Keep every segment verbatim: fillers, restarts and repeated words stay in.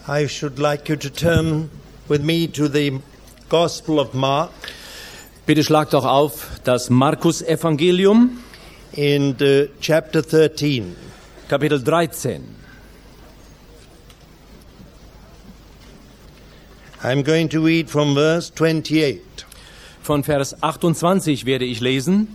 I should like you to turn with me to the Gospel of Mark. Bitte schlag doch auf das Markus-Evangelium. In the chapter thirteen. Kapitel dreizehn. I'm going to read from verse twenty-eight. Von Vers achtundzwanzig werde ich lesen.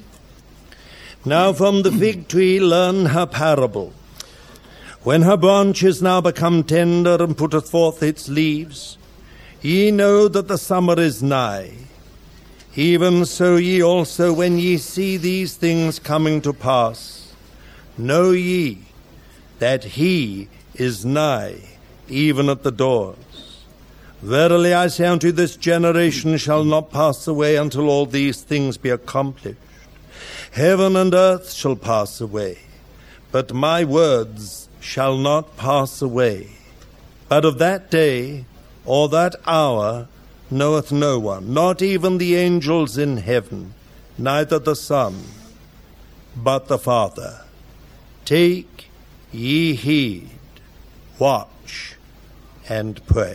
Now from the fig tree learn her parable. When her branch is now become tender and putteth forth its leaves, ye know that the summer is nigh. Even so ye also, when ye see these things coming to pass, know ye that he is nigh, even at the doors. Verily I say unto you, this generation shall not pass away until all these things be accomplished. Heaven and earth shall pass away, but my words shall not pass away. But of that day or that hour knoweth no one, not even the angels in heaven, neither the Son, but the Father. Take ye heed, watch, and pray.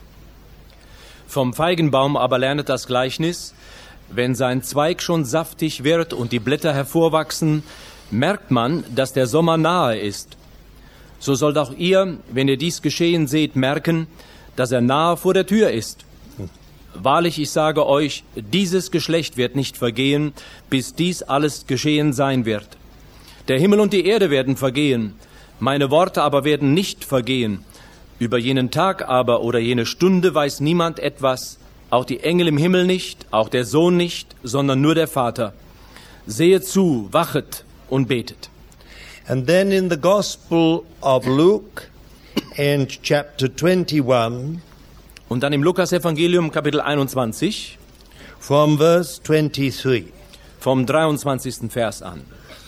Vom Feigenbaum aber lernet das Gleichnis: Wenn sein Zweig schon saftig wird und die Blätter hervorwachsen, merkt man, dass der Sommer nahe ist. So sollt auch ihr, wenn ihr dies geschehen seht, merken, dass er nahe vor der Tür ist. Wahrlich, ich sage euch, dieses Geschlecht wird nicht vergehen, bis dies alles geschehen sein wird. Der Himmel und die Erde werden vergehen, meine Worte aber werden nicht vergehen. Über jenen Tag aber oder jene Stunde weiß niemand etwas, auch die Engel im Himmel nicht, auch der Sohn nicht, sondern nur der Vater. Sehet zu, wachet und betet. And then in the Gospel of Luke, in chapter twenty-one, und dann im Lukas-Evangelium, Kapitel einundzwanzig, from verse twenty-three, vom dreiundzwanzigsten Vers an.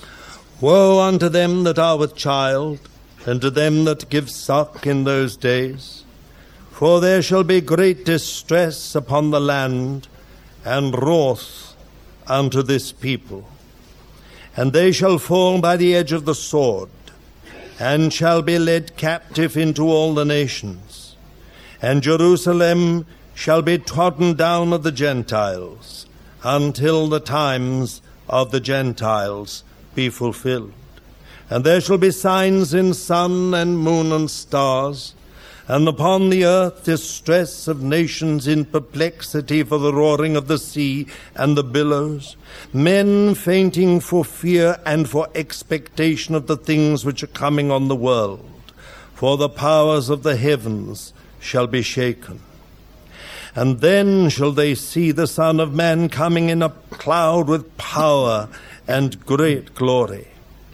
Woe unto them that are with child, and to them that give suck in those days, for there shall be great distress upon the land, and wrath unto this people. And they shall fall by the edge of the sword, and shall be led captive into all the nations. And Jerusalem shall be trodden down of the Gentiles, until the times of the Gentiles be fulfilled. And there shall be signs in sun and moon and stars, and upon the earth distress of nations in perplexity for the roaring of the sea and the billows, men fainting for fear and for expectation of the things which are coming on the world. For the powers of the heavens shall be shaken. And then shall they see the Son of Man coming in a cloud with power and great glory.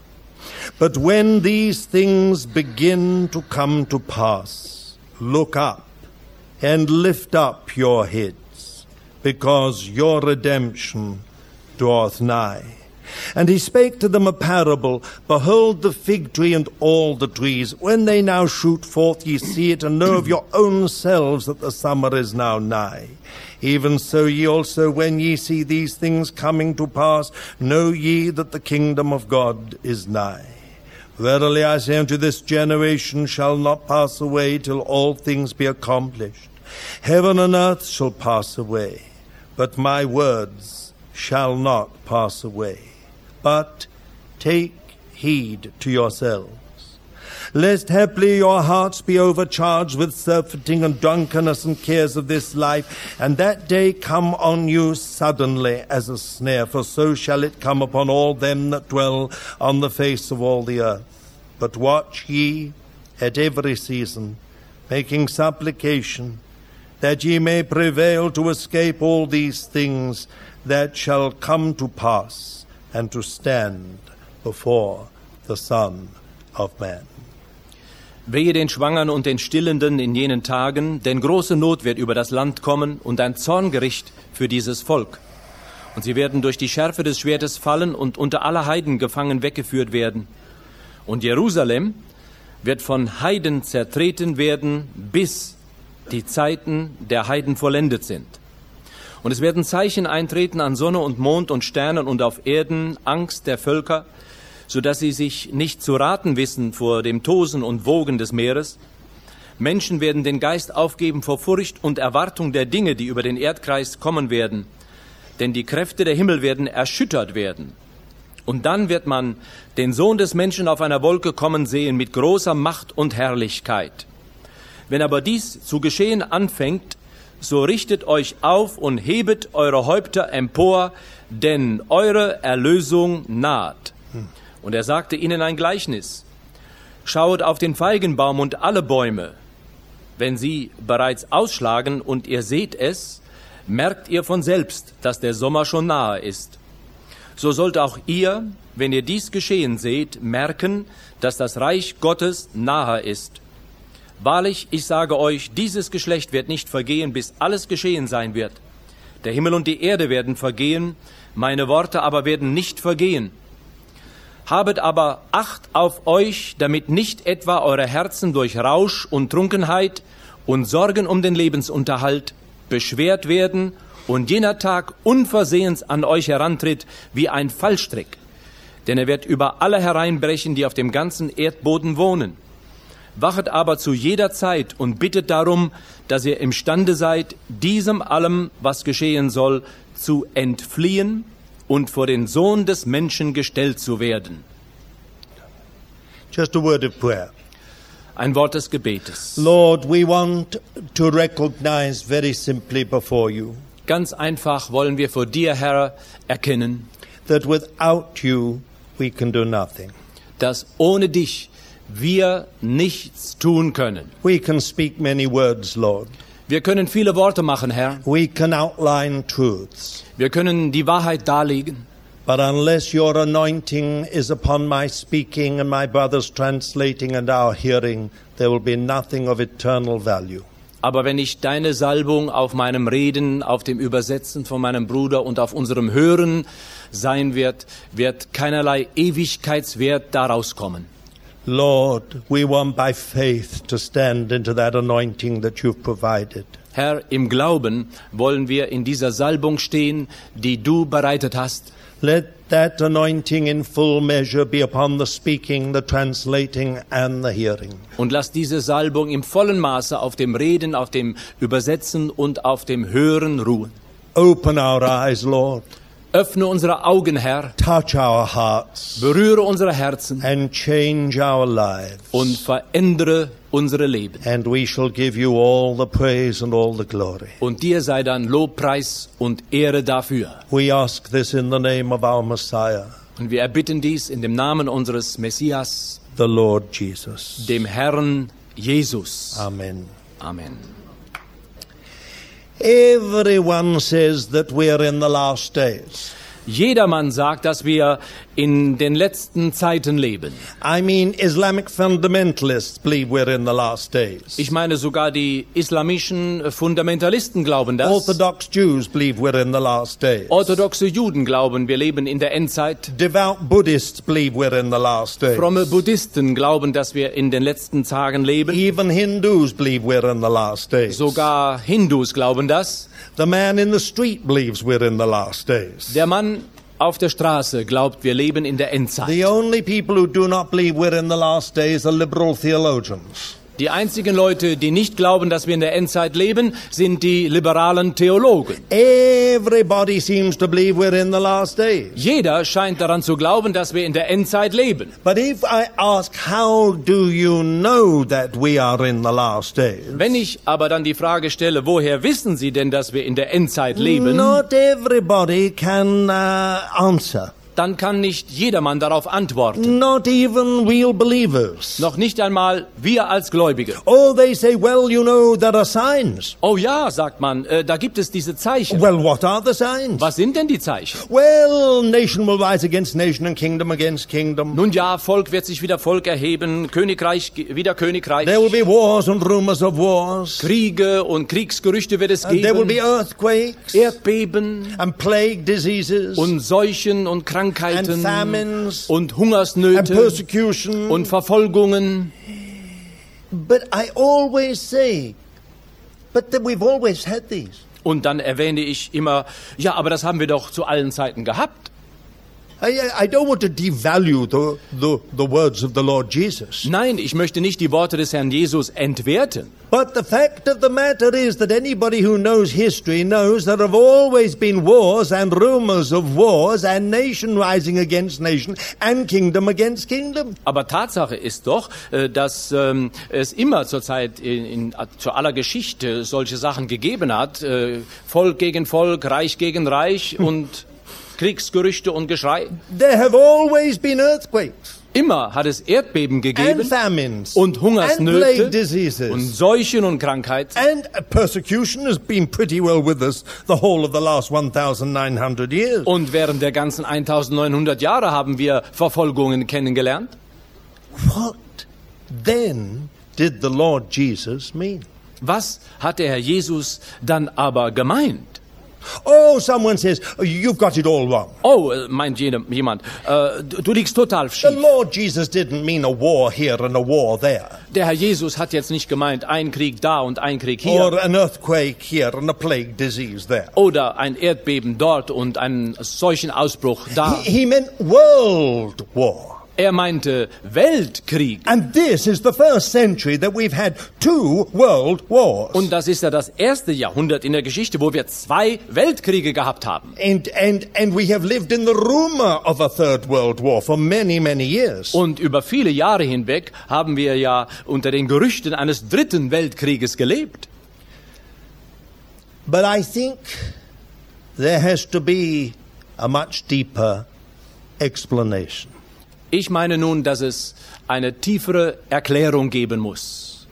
But when these things begin to come to pass, look up and lift up your heads, because your redemption draweth nigh. And he spake to them a parable. Behold the fig tree and all the trees. When they now shoot forth, ye see it, and know of your own selves that the summer is now nigh. Even so ye also, when ye see these things coming to pass, know ye that the kingdom of God is nigh. Verily I say unto this generation shall not pass away till all things be accomplished. Heaven and earth shall pass away, but my words shall not pass away. But take heed to yourselves, lest haply your hearts be overcharged with surfeiting and drunkenness and cares of this life, and that day come on you suddenly as a snare, for so shall it come upon all them that dwell on the face of all the earth. But watch ye at every season, making supplication, that ye may prevail to escape all these things that shall come to pass, and to stand before the Son of Man. Wehe den Schwangern und den Stillenden in jenen Tagen, denn große Not wird über das Land kommen und ein Zorngericht für dieses Volk. Und sie werden durch die Schärfe des Schwertes fallen und unter aller Heiden gefangen weggeführt werden. Und Jerusalem wird von Heiden zertreten werden, bis die Zeiten der Heiden vollendet sind. Und es werden Zeichen eintreten an Sonne und Mond und Sternen und auf Erden Angst der Völker, sodass sie sich nicht zu raten wissen vor dem Tosen und Wogen des Meeres. Menschen werden den Geist aufgeben vor Furcht und Erwartung der Dinge, die über den Erdkreis kommen werden. Denn die Kräfte der Himmel werden erschüttert werden. Und dann wird man den Sohn des Menschen auf einer Wolke kommen sehen mit großer Macht und Herrlichkeit. Wenn aber dies zu geschehen anfängt, so richtet euch auf und hebet eure Häupter empor, denn eure Erlösung naht. Und er sagte ihnen ein Gleichnis. Schaut auf den Feigenbaum und alle Bäume. Wenn sie bereits ausschlagen und ihr seht es, merkt ihr von selbst, dass der Sommer schon nahe ist. So sollt auch ihr, wenn ihr dies geschehen seht, merken, dass das Reich Gottes nahe ist. Wahrlich, ich sage euch, dieses Geschlecht wird nicht vergehen, bis alles geschehen sein wird. Der Himmel und die Erde werden vergehen, meine Worte aber werden nicht vergehen. Habet aber Acht auf euch, damit nicht etwa eure Herzen durch Rausch und Trunkenheit und Sorgen um den Lebensunterhalt beschwert werden und jener Tag unversehens an euch herantritt wie ein Fallstrick. Denn er wird über alle hereinbrechen, die auf dem ganzen Erdboden wohnen. Wachet aber zu jeder Zeit und bittet darum, dass ihr imstande seid, diesem allem, was geschehen soll, zu entfliehen und vor den Sohn des Menschen gestellt zu werden. Just a word of prayer. Ein Wort des Gebetes. Lord, we want to recognize very simply before you Ganz einfach wollen wir vor dir, Herr, erkennen, that without you we can do nothing. dass ohne dich wir nichts tun können. We can speak many words, Lord. Wir können viele Worte machen, Herr. We can outline truths. Wir können die Wahrheit darlegen. But unless your anointing is upon my speaking and my brother's translating and our hearing, there will be nothing of eternal value. Aber wenn nicht deine Salbung auf meinem Reden, auf dem Übersetzen von meinem Bruder und auf unserem Hören sein wird, wird keinerlei Ewigkeitswert daraus kommen. Lord, we want by faith to stand into that anointing that you've provided. Herr, im Glauben wollen wir in dieser Salbung stehen, die du bereitet hast. Let that anointing in full measure be upon the speaking, the translating and the hearing. Und lass diese Salbung im vollen Maße auf dem Reden, auf dem Übersetzen und auf dem Hören ruhen. Open our eyes, Lord. Öffne unsere Augen, Herr. Touch our hearts. Berühre unsere Herzen. And change our lives. Und verändere unsere Leben. And we shall give you all the praise and all the glory. Und dir sei dann Lobpreis und Ehre dafür. We ask this in the name of our Messiah. Und wir erbitten dies in dem Namen unseres Messias, the Lord Jesus. dem Herrn Jesus. Amen. Amen. Everyone says that we are in the last days. Jedermann sagt, dass wir in den letzten Zeiten leben. I mean, Islamic fundamentalists believe we're in the last days. Ich meine, sogar die islamischen Fundamentalisten glauben das. Orthodox Jews believe we're in the last days. Orthodoxe Juden glauben, wir leben in der Endzeit. Devout Buddhists believe we're in the last days. Fromme Buddhisten glauben, dass wir in den letzten Tagen leben. Even Hindus believe we're in the last days. Sogar Hindus glauben das. The man in the street believes we're in the last days. Der Mann auf der Straße glaubt, wir leben in der Endzeit. The only people who do not believe we're in the last days are liberal theologians. Die einzigen Leute, die nicht glauben, dass wir in der Endzeit leben, sind die liberalen Theologen. Everybody seems to believe we're in the last days. Jeder scheint daran zu glauben, dass wir in der Endzeit leben. But if I ask, how do you know that we are in the last days? Wenn ich aber dann die Frage stelle, woher wissen Sie denn, dass wir in der Endzeit leben? Not everybody can uh, answer. Dann kann nicht jedermann darauf antworten. Not even real believers. Noch nicht einmal wir als Gläubige. Oh, they say, well, you know, there are signs. Oh ja, sagt man, äh, da gibt es diese Zeichen. Well, what are the signs? Was sind denn die Zeichen? Well, nation will rise against nation and kingdom against kingdom. Nun ja, Volk wird sich wieder Volk erheben, Königreich wieder Königreich. There will be wars and rumors of wars. Kriege und Kriegsgerüchte wird es And there will be geben. earthquakes Erdbeben and plague diseases und Seuchen und Krankheiten and famines und and Hungersnöte persecution. und Verfolgungen. But I always say, but that we've always had these. Und dann erwähne ich immer, ja, aber das haben wir doch zu allen Zeiten gehabt. I, I don't want to devalue the, the, the words of the Lord Jesus. Nein, ich möchte nicht die Worte des Herrn Jesus entwerten. But the fact of the matter is that anybody who knows history knows there have always been wars and rumors of wars and nation rising against nation and kingdom against kingdom. Aber Tatsache ist doch, äh, dass ähm, es immer zur Zeit in, in, zu aller Geschichte solche Sachen gegeben hat. Äh, Volk gegen Volk, Reich gegen Reich und Kriegsgerüchte und Geschrei. There have always been earthquakes. Immer hat es Erdbeben gegeben and famines und and plague Hungersnöte diseases. und Seuchen und Krankheiten. And persecution has been pretty well with us the whole of the last nineteen hundred years. Und während der ganzen neunzehnhundert Jahre haben wir Verfolgungen kennengelernt. What then did the Lord Jesus mean? Was hat der Herr Jesus dann aber gemeint? Oh, someone says, oh, you've got it all wrong. Oh, äh, meint jene- jemand, äh, du, du liegst total The schief. Lord Jesus didn't mean a war here and a war there. Der Herr Jesus hat jetzt nicht gemeint, ein Krieg da und ein Krieg hier. Or an earthquake here and a plague disease there. Oder ein Erdbeben dort und ein Seuchenausbruch da. He, he meant world war. Er meinte Weltkrieg. And this is the first century that we've had two world wars. Und das ist ja das erste Jahrhundert in der Geschichte, wo wir zwei Weltkriege gehabt haben. And, and, and we have lived in the rumor of a third world war for many, many years. Und über viele Jahre hinweg haben wir ja unter den Gerüchten eines dritten Weltkrieges gelebt. But I think there has to be a much deeper explanation. Ich meine nun, dass es eine tiefere Erklärung geben muss.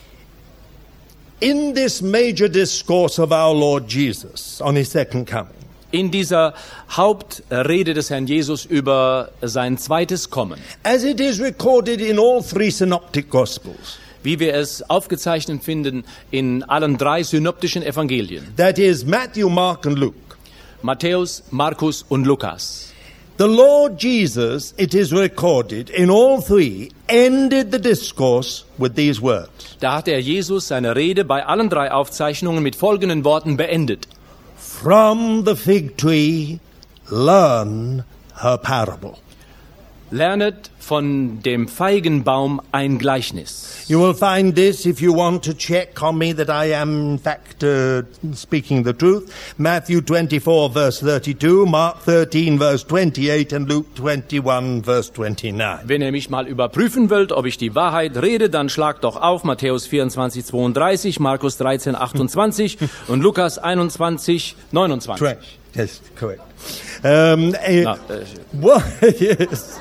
In this major discourse of our Lord Jesus on his second coming, In dieser Hauptrede des Herrn Jesus über sein zweites Kommen, as it is recorded in all three synoptic gospels, wie wir es aufgezeichnet finden in allen drei synoptischen Evangelien, that is Matthew, Mark and Luke, Matthäus, Markus und Lukas. the Lord Jesus, it is recorded in all three, ended the discourse with these words. Da hat der Jesus seine Rede bei allen drei Aufzeichnungen mit folgenden Worten beendet. From the fig tree, learn her parable. Lernet von dem Feigenbaum ein Gleichnis. You will find this if you want to check on me that I am in fact uh, speaking the truth. Matthew twenty-four verse thirty-two, Mark thirteen verse twenty-eight and Luke twenty-one verse twenty-nine. Wenn ihr mich mal überprüfen wollt, ob ich die Wahrheit rede, dann schlagt doch auf Matthäus vierundzwanzig zweiunddreißig, Markus dreizehn achtundzwanzig und Lukas einundzwanzig neunundzwanzig. Correct. Yes, correct. Um, uh, Na, äh, what, yes.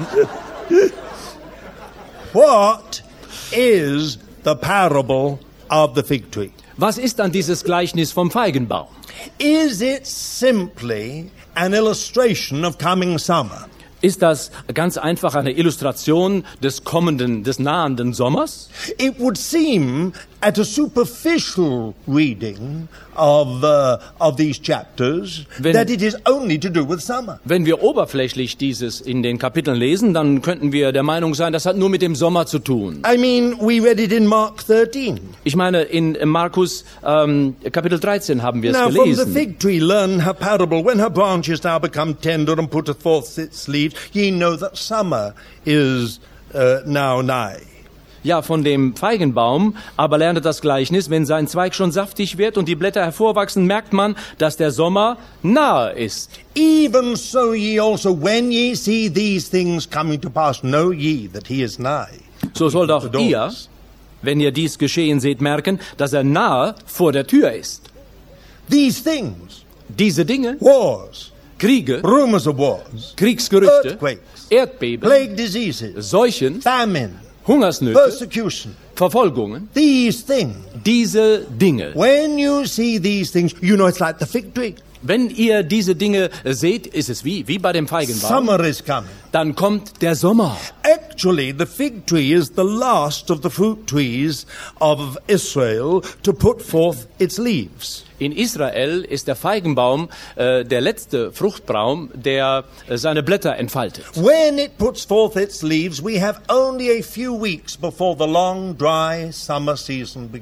What is the parable of the fig tree? was ist dann dieses Gleichnis vom Feigenbaum? Is it simply an illustration of coming summer? Ist das ganz einfach eine Illustration des kommenden, des nahenden Sommers? It would seem, at a superficial reading of uh, of these chapters, Wenn- that it is only to do with summer. Wenn wir oberflächlich dieses in den Kapiteln lesen, dann könnten wir der Meinung sein, das hat nur mit dem Sommer zu tun. I mean, we read it in Mark thirteen. Ich meine, in Markus ähm, Kapitel dreizehn haben wir es Now, from the gelesen. fig tree learn her parable. When her branches now become tender and putteth forth its leaves, ye know that summer is uh, now nigh. Ja, von dem Feigenbaum, aber lernet das Gleichnis, wenn sein Zweig schon saftig wird und die Blätter hervorwachsen, merkt man, dass der Sommer nahe ist. Even so ye also, when ye see these things coming to pass, know ye that he is nigh. So sollt auch The doors. ihr, wenn ihr dies geschehen seht, merken, dass er nahe vor der Tür ist. These things, Diese Dinge, wars, Kriege, rumors of wars, Kriegsgerüchte, earthquakes, Erdbeben, plague diseases, Seuchen, famine, Hungersnöte, persecution, Verfolgungen, these things. diese Dinge. When you see these things, you know it's like the fig tree. Wenn ihr diese Dinge seht, ist es wie, wie bei dem Feigenbaum. Summer is coming. Dann kommt der Sommer. Actually, the fig tree is the last of the fruit trees of Israel to put forth its leaves. In Israel ist der Feigenbaum äh, der letzte Fruchtbaum, der äh, seine Blätter entfaltet. When it puts forth its leaves, we have only a few weeks before the long, dry summer season begins.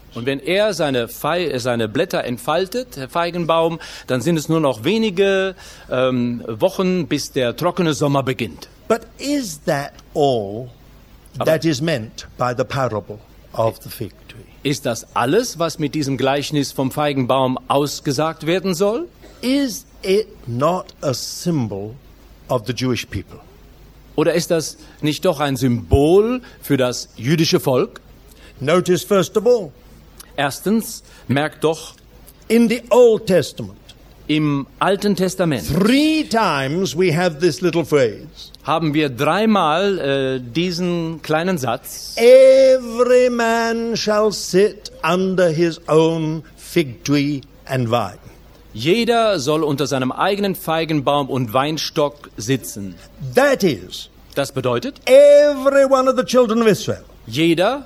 Und wenn er seine, Fe- seine Blätter entfaltet, der Feigenbaum, dann sind es nur noch wenige ähm, Wochen, bis der trockene Sommer beginnt. But is that all that is meant by the parable of the fig tree? Ist das alles, was mit diesem Gleichnis vom Feigenbaum ausgesagt werden soll? Is it not a symbol of the Jewish people? Oder ist das nicht doch ein Symbol für das jüdische Volk? Notice first of all, Erstens, merkt doch, in the Old Testament, im Alten Testament three times we have this little phrase. haben wir dreimal äh, diesen kleinen Satz. Every man shall sit under his own fig tree and vine. Jeder soll unter seinem eigenen Feigenbaum und Weinstock sitzen. That is, Das bedeutet, every one of the children of Israel jeder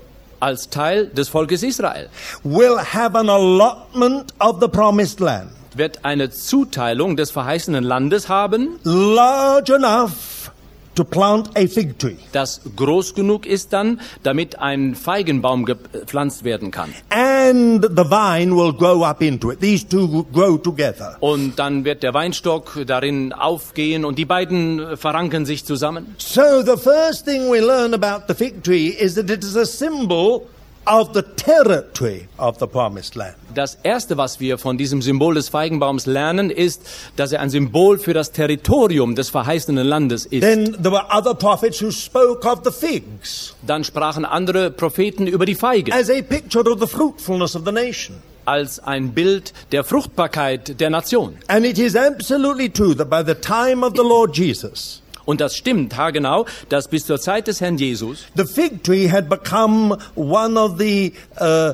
als Teil des Volkes Israel will have an allotment of the promised land, wird eine Zuteilung des verheißenen Landes haben, large enough to plant a fig tree. das groß genug ist dann, damit ein Feigenbaum gepflanzt werden kann. And the vine will grow up into it. These two grow together. Und dann wird der Weinstock darin aufgehen und die beiden verranken sich zusammen. So the first thing we learn about the fig tree is that it is a symbol of the territory of the promised land. Das Erste, was wir von diesem Symbol des Feigenbaums lernen, ist, dass er ein Symbol für das Territorium des verheißenen Landes ist. Then there were other prophets who spoke of the figs Dann sprachen andere Propheten über die Feigen as a picture of the fruitfulness of the nation. als ein Bild der Fruchtbarkeit der Nation. And it is absolutely true that by the time of the Lord Jesus, Und das stimmt haargenau, dass bis zur Zeit des Herrn Jesus the fig tree had become one of the uh,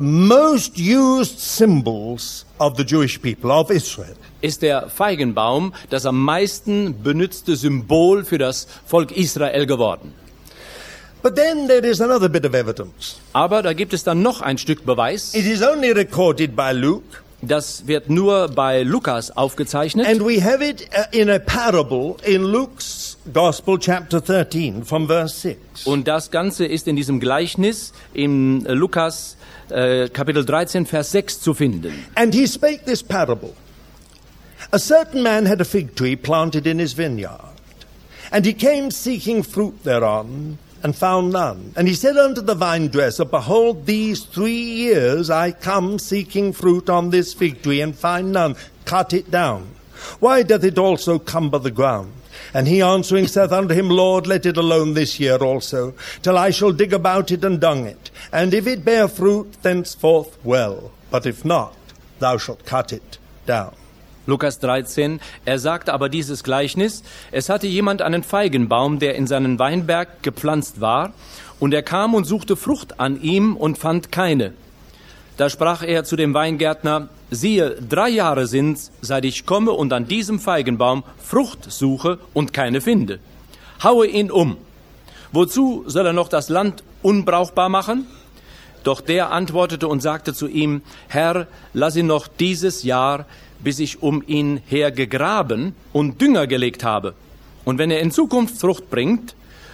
most used symbols of the Jewish people, of Israel. ist der Feigenbaum das am meisten benützte Symbol für das Volk Israel geworden. But then there is another bit of evidence. Aber da gibt es dann noch ein Stück Beweis. It is only recorded by Luke, Das wird nur bei Lukas aufgezeichnet. and we have it uh, in a parable in Luke's Gospel, chapter thirteen, from verse six. Und das Ganze ist in diesem Gleichnis im Lukas äh, Kapitel dreizehn, Vers sechs zu finden. And he spake this parable. A certain man had a fig tree planted in his vineyard, and he came seeking fruit thereon, and found none. And he said unto the vine dresser, Behold, these three years I come seeking fruit on this fig tree, and find none. Cut it down. Why doth it also cumber the ground? And he answering saith unto him, Lord, let it alone this year also, till I shall dig about it and dung it. And if it bear fruit, thenceforth well. But if not, thou shalt cut it down. Lukas dreizehn, er sagte aber dieses Gleichnis, es hatte jemand einen Feigenbaum, der in seinen Weinberg gepflanzt war, und er kam und suchte Frucht an ihm und fand keine. Da sprach er zu dem Weingärtner, siehe, drei Jahre sind's, seit ich komme und an diesem Feigenbaum Frucht suche und keine finde. Haue ihn um. Wozu soll er noch das Land unbrauchbar machen? Doch der antwortete und sagte zu ihm, Herr, lass ihn noch dieses Jahr, bis ich um ihn her gegraben und Dünger gelegt habe. Und wenn er in Zukunft Frucht bringt,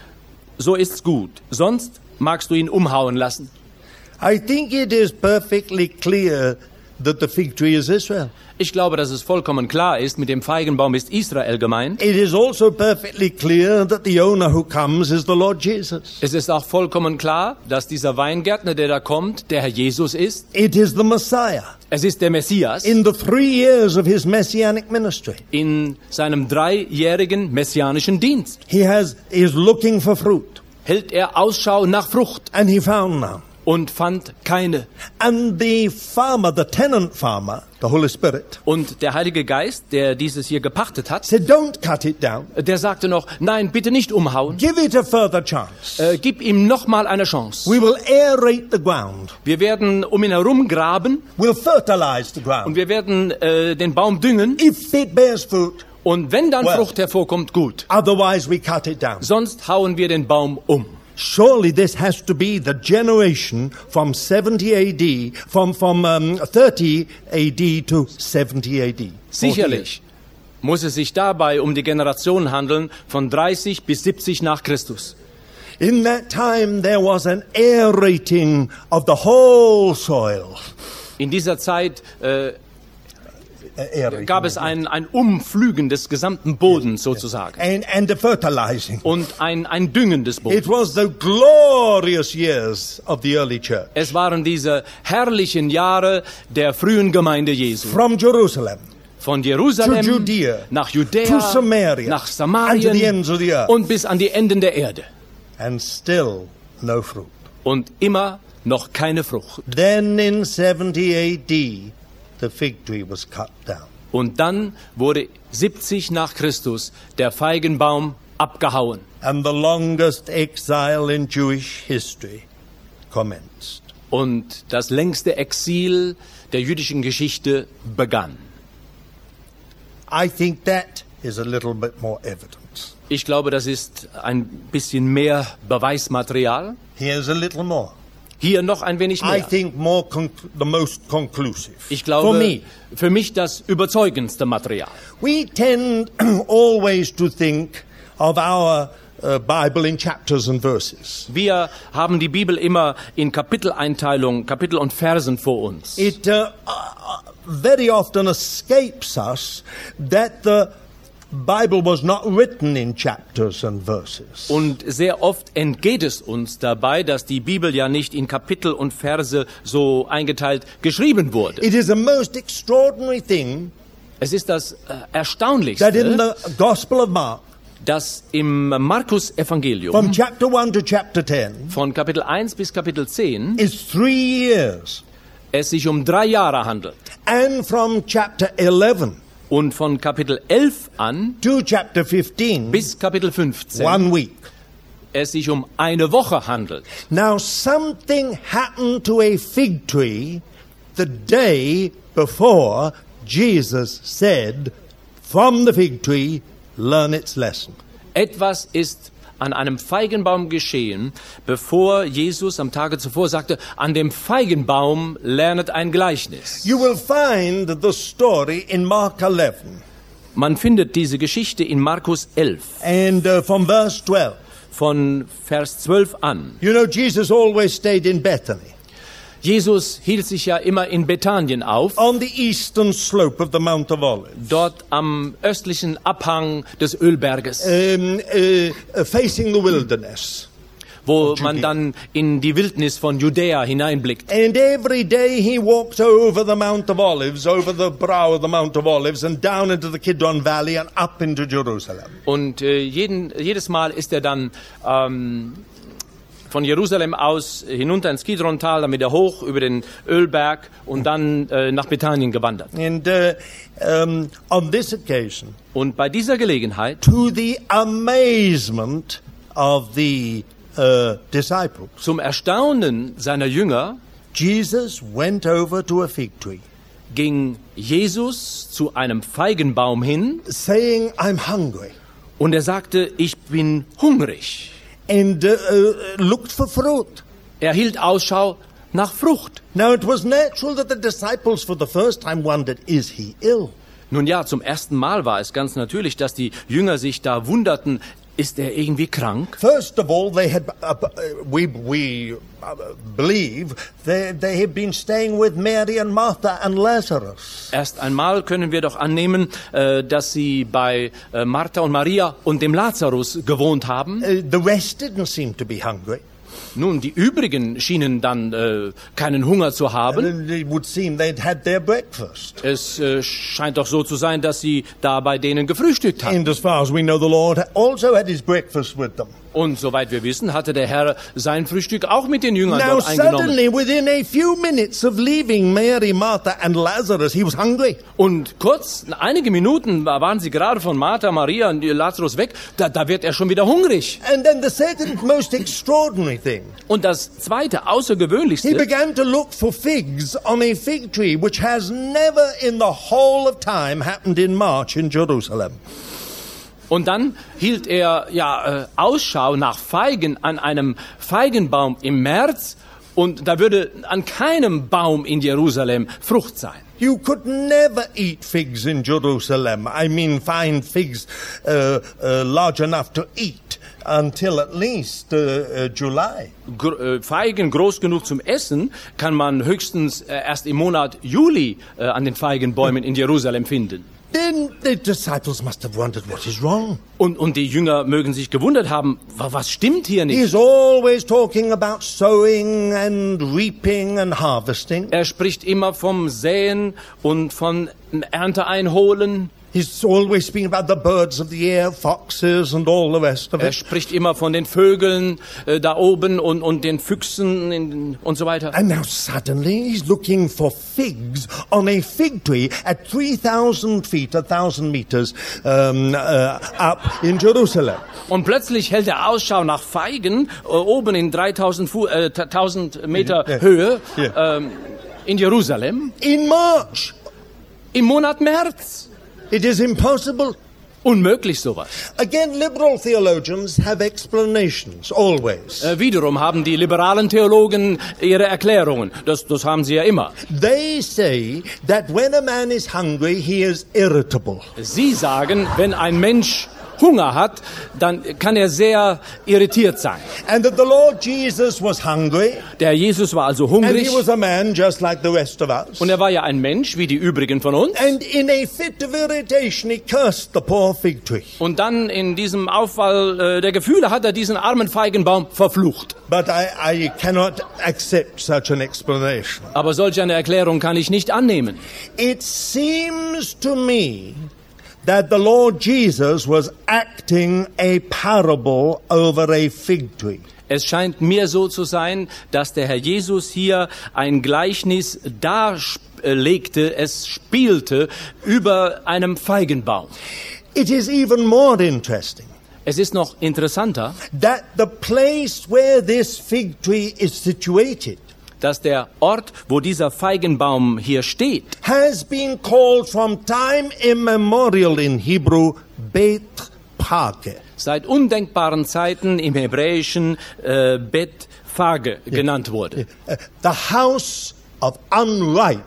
so ist's gut. Sonst magst du ihn umhauen lassen. I think it is perfectly clear that the fig tree is Israel. Ich glaube, dass es vollkommen klar ist, mit dem Feigenbaum ist Israel gemeint. It is also perfectly clear that the owner who comes is the Lord Jesus. Es ist auch vollkommen klar, dass dieser Weingärtner, der da kommt, der Herr Jesus ist. It is the Messiah. Es ist der Messias. In the three years of his messianic ministry, In seinem dreijährigen messianischen Dienst he has is looking for fruit, hält er Ausschau nach Frucht and he found none. und fand keine. And the farmer, the tenant farmer, the Holy Spirit, Und der Heilige Geist, der dieses hier gepachtet hat, said, "Don't cut it down. der sagte noch, nein, bitte nicht umhauen. Give it a further chance. Äh, gib ihm noch mal eine Chance. We will aerate the ground. Wir werden um ihn herum graben We'll fertilize the und ground. wir werden äh, den Baum düngen. If it bears fruit, Und wenn dann Well. Frucht hervorkommt, gut. otherwise we cut it down." Sonst hauen wir den Baum um. Surely this has to be the generation from seventy A D, from, from um, thirty A D to seventy A D. Sicherlich muss es sich dabei um die Generation handeln von dreißig bis siebzig nach Christus. In that time there was an aerating of the whole soil. In dieser Zeit äh, Aerating. gab es ein, ein Umflügen des gesamten Bodens sozusagen And, and the fertilizing. und ein, ein Düngen des It Bodens. was the glorious years of the early church. Es waren diese herrlichen Jahre der frühen Gemeinde Jesu. From Jerusalem Von to Jerusalem Judea, nach to Judäa, Samaria, nach and to the ends Samarien of the earth. und bis an die Enden der Erde. And still no fruit. Und immer noch keine Frucht. Then in seventy A D, the fig tree was cut down. Und dann wurde siebzig nach Christus der Feigenbaum abgehauen. And the longest exile in Jewish history commenced. Und das längste Exil der jüdischen Geschichte begann. I think that is a little bit more evidence. Ich glaube, das ist ein bisschen mehr Beweismaterial. Here's a little more. Hier noch ein wenig I mehr. think more conc- the most conclusive. Ich For glaube, me, für mich das überzeugendste Material. we tend always to think of our uh, Bible in chapters and verses. Wir haben die Bibel immer in Kapiteleinteilung, Kapitel und Versen vor uns. It uh, uh, very often escapes us that the Bible was not written in chapters and verses. Und sehr oft entgeht es uns dabei, dass die Bibel ja nicht in Kapitel und Verse so eingeteilt geschrieben wurde. It is a most extraordinary thing Es ist das äh, that in Erstaunlichste, the Gospel of Mark, dass im Markus-Evangelium from chapter one to chapter ten, von Kapitel eins bis Kapitel zehn is three years. es sich um drei Jahre handelt. And from chapter eleven Und von Kapitel elf an to chapter fifteen, bis Kapitel fünfzehn one week. es sich um eine Woche handelt. Now something happened to a fig tree the day before Jesus said, from the fig tree, learn its lesson. Etwas ist an einem Feigenbaum geschehen, bevor Jesus am Tage zuvor sagte, an dem Feigenbaum lernet ein Gleichnis. You will find the story in Mark eleven Man findet diese Geschichte in Markus elf, and uh, from verse twelve. von Vers zwölf an. You know, Jesus always stayed in Bethany, Jesus hielt sich ja immer in Bethanien auf, on the eastern slope of the Mount of Olives, dort am östlichen Abhang des Ölberges, um, uh, uh, facing the wilderness. wo man dann in die Wildnis von Judäa hineinblickt. And every day he walked over the Mount of Olives, over the brow of the Mount of Olives, and down into the Kidron Valley and up into Jerusalem. Und äh, jeden, jedes Mal ist er dann ähm, von Jerusalem aus hinunter ins Kidrontal, dann wieder hoch über den Ölberg und dann äh, nach Bethanien gewandert. And uh, um, on this occasion, Und bei dieser Gelegenheit, to the amazement of the uh, disciples, zum Erstaunen seiner Jünger, Jesus went over to a fig tree, ging Jesus zu einem Feigenbaum hin saying, I'm hungry, und er sagte, ich bin hungrig. and uh, uh, looked for fruit. Er hielt Ausschau nach Frucht. Now it was natural that the disciples for the first time wondered, is he ill? Nun ja, zum ersten Mal war es ganz natürlich, dass die Jünger sich da wunderten, ist er irgendwie krank? First of all, they had, uh, uh, we, we uh, believe, they, they had been staying with Mary and Martha and Lazarus. Erst einmal können wir doch annehmen, äh, dass sie bei äh, Martha und Maria und dem Lazarus gewohnt haben. Uh, the rest didn't seem to be hungry. Nun, die übrigen schienen dann äh, keinen Hunger zu haben. And it would seem they'd had their breakfast. Es äh, scheint doch so zu sein, dass sie da bei denen gefrühstückt haben. And as far as we know, the Lord also had his breakfast with them. Und soweit wir wissen, hatte der Herr sein Frühstück auch mit den Jüngern Now dort eingenommen. suddenly, within a few minutes of leaving Mary, Martha and Lazarus, he was hungry. Und kurz, einige Minuten waren sie gerade von Martha, Maria und Lazarus weg, da, da wird er schon wieder hungrig. And then the second most extraordinary thing, Und das zweite, he außergewöhnlichste, began to look for figs on a fig tree, which has never in the whole of time happened in March in Jerusalem. und dann hielt er ja äh, Ausschau nach Feigen an einem Feigenbaum im März und da würde an keinem Baum in Jerusalem Frucht sein. You could never eat figs in Jerusalem. I mean, find figs uh, uh, large enough to eat. until at least uh, uh, July. Gr- äh, Feigen groß genug zum Essen kann man höchstens äh, erst im Monat Juli äh, an den Feigenbäumen in Jerusalem finden. Then the disciples must have wondered what is wrong. Und, und die Jünger mögen sich gewundert haben, wa- was stimmt hier nicht? He's always talking about sowing and reaping and harvesting. Er spricht immer vom Säen und von Ernte einholen. He's always speaking about the birds of the air, foxes and all the rest of Er it. spricht immer von den Vögeln äh, da oben und, und den Füchsen in, und so weiter. And now suddenly he's looking for figs on a fig tree at three thousand feet, one thousand meters um, uh, up in Jerusalem. Und plötzlich hält er Ausschau nach Feigen äh, oben in dreitausend Fu- äh, tausend Meter Ja. Höhe Ja. ähm, in Jerusalem In March. im Monat März. It is impossible. Unmöglich sowas. Again, liberal theologians have explanations, always. Äh, wiederum haben die liberalen Theologen ihre Erklärungen. Das, das haben sie ja immer. They say that when a man is hungry, he is irritable. Sie sagen, wenn ein Mensch Hunger hat, dann kann er sehr irritiert sein. And that the Lord Jesus was hungry, Der Jesus war also and hungrig he was a man just like the rest of us. und er war ja ein Mensch wie die übrigen von uns. And in a fit of irritation, he cursed the poor fig tree. Und dann in diesem Aufwall äh, der Gefühle hat er diesen armen Feigenbaum verflucht. But I, I cannot accept such an explanation. Aber solch eine Erklärung kann ich nicht annehmen. It seems to me that the Lord Jesus was acting a parable over a fig tree. Es scheint mir so zu sein, dass der Herr Jesus hier ein Gleichnis darlegte, es spielte über einem Feigenbaum. It is even more interesting Es ist noch interessanter, that the place where this fig tree is situated dass der Ort, wo dieser Feigenbaum hier steht, has been called from time immemorial in Hebrew Beit Phage. seit undenkbaren Zeiten im Hebräischen äh, Bet Phage genannt wurde. Uh, the house of unripe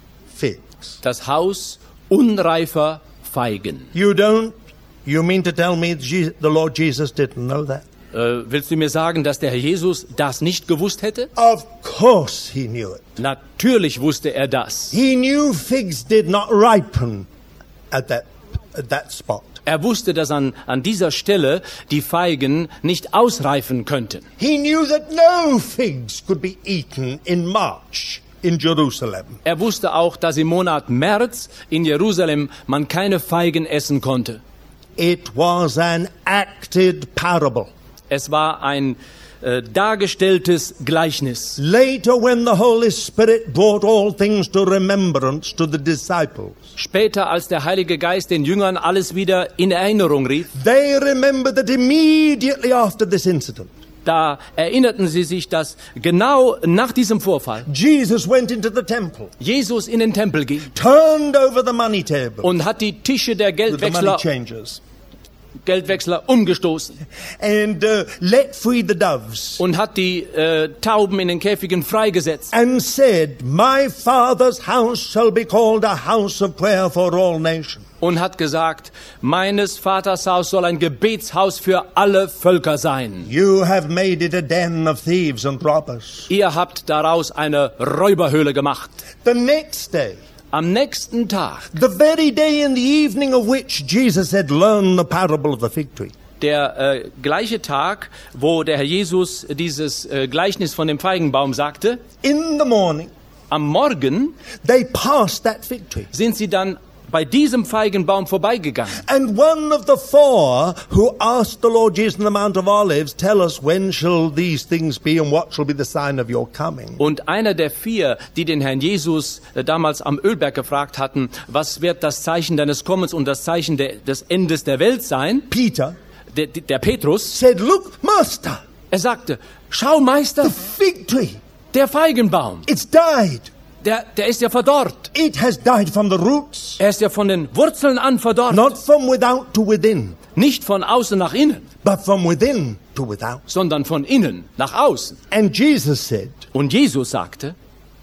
figs. Das Haus unreifer Feigen. You don't, you mean to tell me Je- the Lord Jesus didn't know that? Äh, willst du mir sagen, dass der Herr Jesus das nicht gewusst hätte? Of course he knew it. Natürlich wusste er das. He knew figs did not ripen at that, at that spot. Er wusste, dass an, an dieser Stelle die Feigen nicht ausreifen könnten. He knew that no figs could be eaten in March in Jerusalem. Er wusste auch, dass im Monat März in Jerusalem man keine Feigen essen konnte. It was an acted parable. Es war ein äh, dargestelltes Gleichnis. Later, when the Holy Spirit brought all things to remembrance to the disciples, Später, als der Heilige Geist den Jüngern alles wieder in Erinnerung rief, they remembered that immediately after this incident, da erinnerten sie sich, dass genau nach diesem Vorfall Jesus went into the temple, Jesus in den Tempel ging turned over the money table und hat die Tische der with the money Geldwechsler, changers, Geldwechsler umgestoßen and uh, let free the doves, und hat die äh, Tauben in den Käfigen freigesetzt and said, "My Father's house shall be called a house of prayer for all nations." und hat gesagt, meines Vaters Haus soll ein Gebetshaus für alle Völker sein. You have made it a den of thieves and robbers. Ihr habt daraus eine Räuberhöhle gemacht. The next day, Am nächsten Tag, the very day in the evening of which Jesus had learned the parable of the fig tree, der äh, gleiche Tag, wo der Herr Jesus dieses äh, Gleichnis von dem Feigenbaum sagte, in the morning, am Morgen they passed that fig tree. sind sie dann bei diesem Feigenbaum vorbeigegangen. And one of the four who asked the Lord Jesus on the Mount of Olives, "Tell us, when shall these things be and what shall be the sign of your coming?" Und einer der vier, die den Herrn Jesus äh, damals am Ölberg gefragt hatten, was wird das Zeichen deines Kommens und das Zeichen de, des Endes der Welt sein, Peter der, der Petrus, said, "Look, Master, er sagte, schau Meister, the fig tree, der Feigenbaum, it's died. der, der ist ja verdorrt. It has died from the roots, Er ist ja von den Wurzeln an verdorrt. not from without to within, Nicht von außen nach innen, but from within to without." sondern von innen nach außen. And Jesus said, Und Jesus sagte,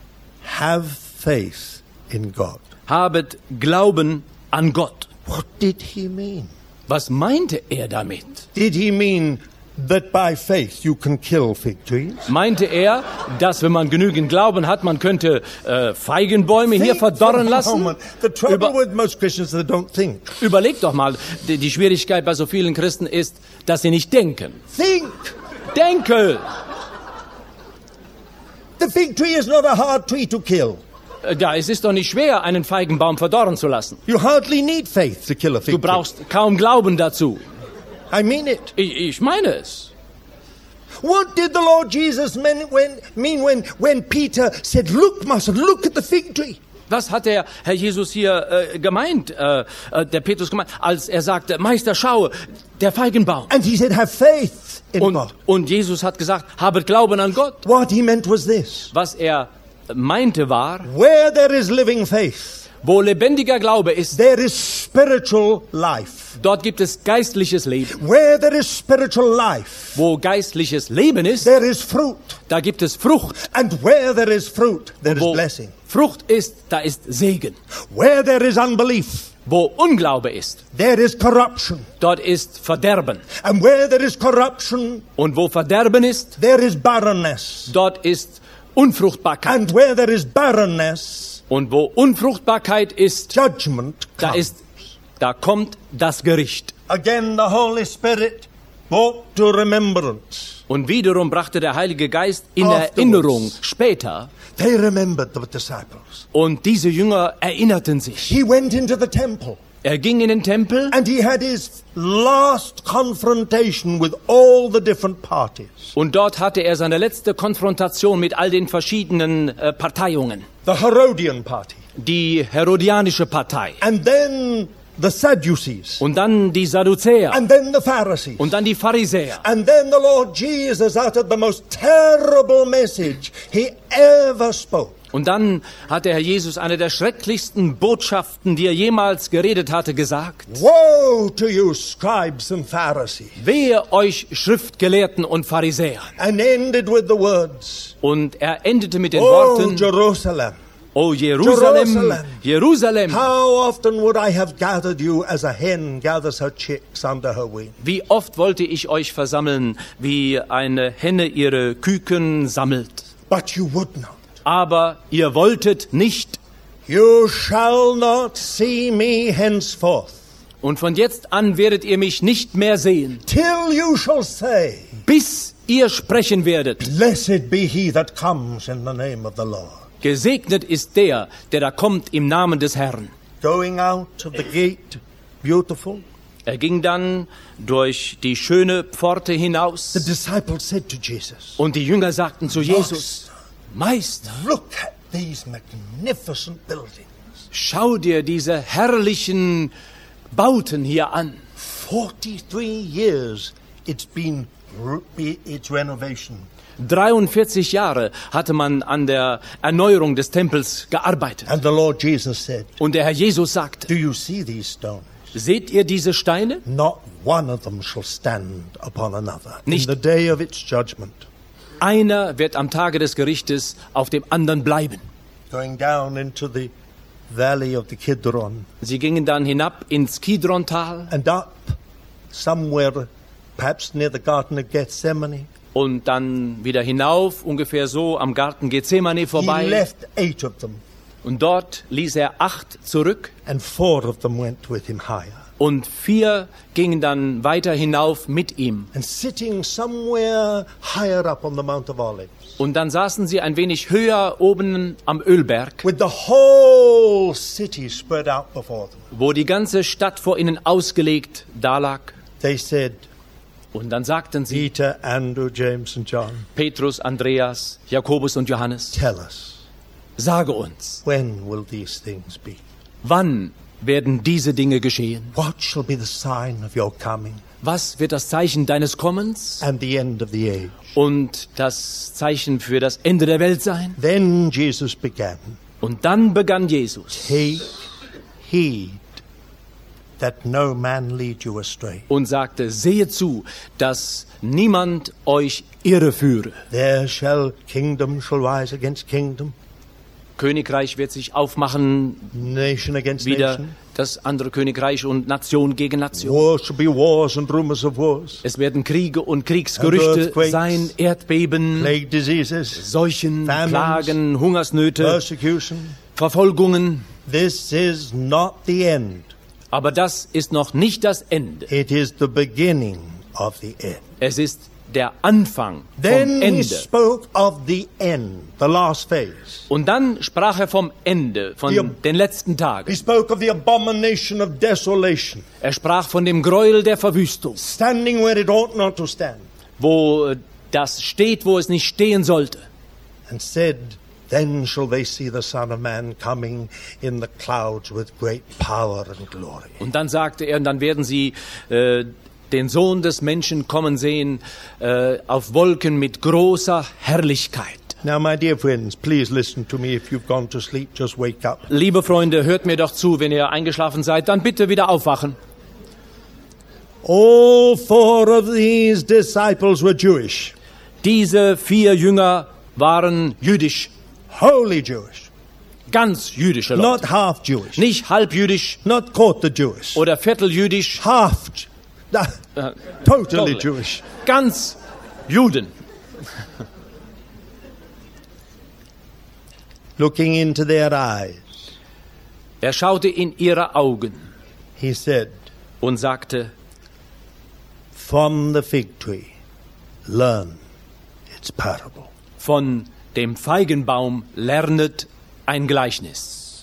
"Have faith in God." habet Glauben an Gott. What did he mean? Was meinte er damit? Did he mean that by faith you can kill fig trees? Meinte er, dass wenn man genügend Glauben hat, man könnte äh, Feigenbäume hier Think for verdorren a lassen? moment. The trouble Über, with most Christians, they don't think. überleg doch mal, die, die Schwierigkeit bei so vielen Christen ist, dass sie nicht denken. Think! Denke! The fig tree is not a hard tree to kill. Äh, Ja, es ist doch nicht schwer, einen Feigenbaum verdorren zu lassen. You hardly need faith to kill a fig Du brauchst kaum Glauben dazu. tree. I mean it. Ich, ich meine es. What did the Lord Jesus mean when, mean when, when Peter said, look, Master, look at the fig tree? Was hat der Herr Jesus hier äh, gemeint, äh, äh, der Petrus gemeint, als er sagte, Meister, schaue, der Feigenbaum. And he said, have faith in Und, God. und Jesus hat gesagt, habet Glauben an Gott. What he meant was this. Was er meinte war, Where there is living faith, wo lebendiger Glaube ist, there is spiritual life. dort gibt es geistliches Leben. Where there is spiritual life, Wo geistliches Leben ist, there is fruit. da gibt es Frucht. And where there is fruit, there is Wo blessing. Frucht ist, da ist Segen. Where there is unbelief, Wo Unglaube ist, there is corruption. dort ist Verderben. And where there is corruption, Und wo Verderben ist, there is barrenness. dort ist Unfruchtbarkeit. And where there is barrenness, Und wo Unfruchtbarkeit ist, judgment da comes. ist, da kommt das Gericht. Again, the Holy Spirit brought to remembrance. Und wiederum brachte der Heilige Geist in Afterwards. Erinnerung später. They remembered the disciples. Und diese Jünger erinnerten sich. He went into the temple Er ging in den Tempel and he had his last confrontation with all the different parties. und dort hatte er seine letzte Konfrontation mit all den verschiedenen äh, Parteiungen. The Herodian party. Die Herodianische Partei And then the Sadducees. und dann die Sadduzäer And then the Pharisees. und dann die Pharisäer. And then the Lord Jesus uttered the most terrible message he ever spoke. Und dann hat der Herr Jesus eine der schrecklichsten Botschaften, die er jemals geredet hatte, gesagt. Woe to you, scribes and Pharisees. Wehe euch Schriftgelehrten und Pharisäern. And ended with the words, Und er endete mit den Oh, Worten, Jerusalem, O Jerusalem, Jerusalem. Jerusalem, how often would I have gathered you as a hen gathers her chicks under her wing? wie oft wollte ich euch versammeln, wie eine Henne ihre Küken sammelt. But you would not. Aber ihr wolltet nicht. You shall not see me henceforth, Und von jetzt an werdet ihr mich nicht mehr sehen, till you shall say, bis ihr sprechen werdet. Blessed be he that comes in the name of the Lord. Gesegnet ist der, der da kommt im Namen des Herrn. Going out of the gate, beautiful. Er ging dann durch die schöne Pforte The hinaus disciples said to Jesus, und die Jünger sagten zu Jesus, Meister, look at these magnificent buildings. schau dir diese herrlichen Bauten hier an. forty-three years it's been re- its renovation. dreiundvierzig Jahre hatte man an der Erneuerung des Tempels gearbeitet. And the Lord Jesus said, Und der Herr Jesus sagte, do you see these stones? seht ihr diese Steine? Not one of them shall stand upon another Nicht- in the day of its judgment. Einer wird am Tage des Gerichtes auf dem anderen bleiben. Going down into the valley of the Kidron Sie gingen dann hinab ins Kidrontal and up somewhere, perhaps near the Garden of Gethsemane. und dann wieder hinauf, ungefähr so am Garten Gethsemane He vorbei. left eight of them, Und dort ließ er acht zurück and four of them went with him higher. und vier gingen dann weiter hinauf mit ihm. And sitting somewhere higher up on the Mount of Olives, Und dann saßen sie ein wenig höher oben am Ölberg, with the whole city spread out before them, wo die ganze Stadt vor ihnen ausgelegt dalag. they said, Und dann sagten sie, Peter, Andrew, James, and John, Petrus, Andreas, Jakobus und Johannes, tell us, sage uns, when will these things be? wann werden diese Dinge geschehen? What shall be the sign of your coming Was wird das Zeichen deines Kommens and the end of the age? und das Zeichen für das Ende der Welt sein? Then Jesus began, Und dann begann Jesus take heed that no man lead you astray. und sagte, sehe zu, dass niemand euch irreführe. There shall kingdom shall rise against kingdom, Königreich wird sich aufmachen, nation against wieder nation. das andere Königreich und Nation gegen Nation. Wars shall be wars and rumors of wars. Es werden Kriege und Kriegsgerüchte Earthquakes, sein, Erdbeben, plague diseases, Seuchen, famines, Plagen, Hungersnöte, persecution. Verfolgungen. This is not the end. Aber das ist noch nicht das Ende. It is the beginning of the end. Es ist der Anfang vom Then he Ende. spoke of the end, the last phase. Und dann sprach er vom Ende, von Ja. den letzten He Tagen. spoke of the abomination of desolation, Er sprach von dem Gräuel der Verwüstung, standing where it ought not to stand, wo äh, das steht, wo es nicht stehen sollte. and said, then shall they see the Son of Man coming in the clouds with great power and glory. Und dann sagte er, und dann werden sie äh, den Sohn des Menschen kommen sehen äh, auf Wolken mit großer Herrlichkeit. Now, my dear friends, please listen to me. If you've gone to sleep, just wake up. Liebe Freunde, hört mir doch zu, wenn ihr eingeschlafen seid, dann bitte wieder aufwachen. All four of these disciples were Jewish, Diese vier Jünger waren jüdisch, wholly Jewish, ganz jüdische Leute. not half Jewish, Nicht halb jüdisch not quarter Jewish, oder vierteljüdisch, half, uh, äh, totally totally. Jewish. ganz Juden. Looking into their eyes, Er schaute in ihre Augen he said, und sagte, from the fig tree, learn its parable. von dem Feigenbaum lernet ein Gleichnis.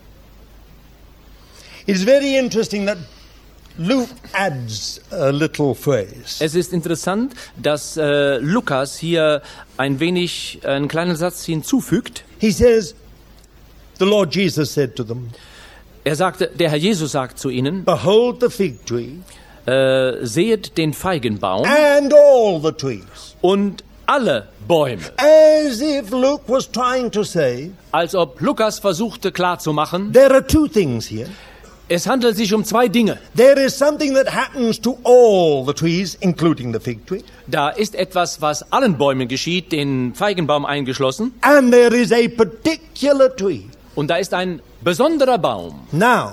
It's very interesting that Luke adds a little phrase. Es ist interessant, dass äh, Lukas hier ein wenig, äh, einen kleinen Satz hinzufügt. He says, the Lord Jesus said to them, Er sagte, der Herr Jesus sagt zu ihnen, behold the fig tree äh, sehet den Feigenbaum and all the trees. und alle Bäume. As if Luke was trying to say, Als ob Lukas versuchte klarzumachen, there are two things here. es handelt sich um zwei Dinge. There is something that happens to all the trees, including the fig tree. Da ist etwas, was allen Bäumen geschieht, den Feigenbaum eingeschlossen, And there is a particular tree. und da ist ein besonderer Baum. Now,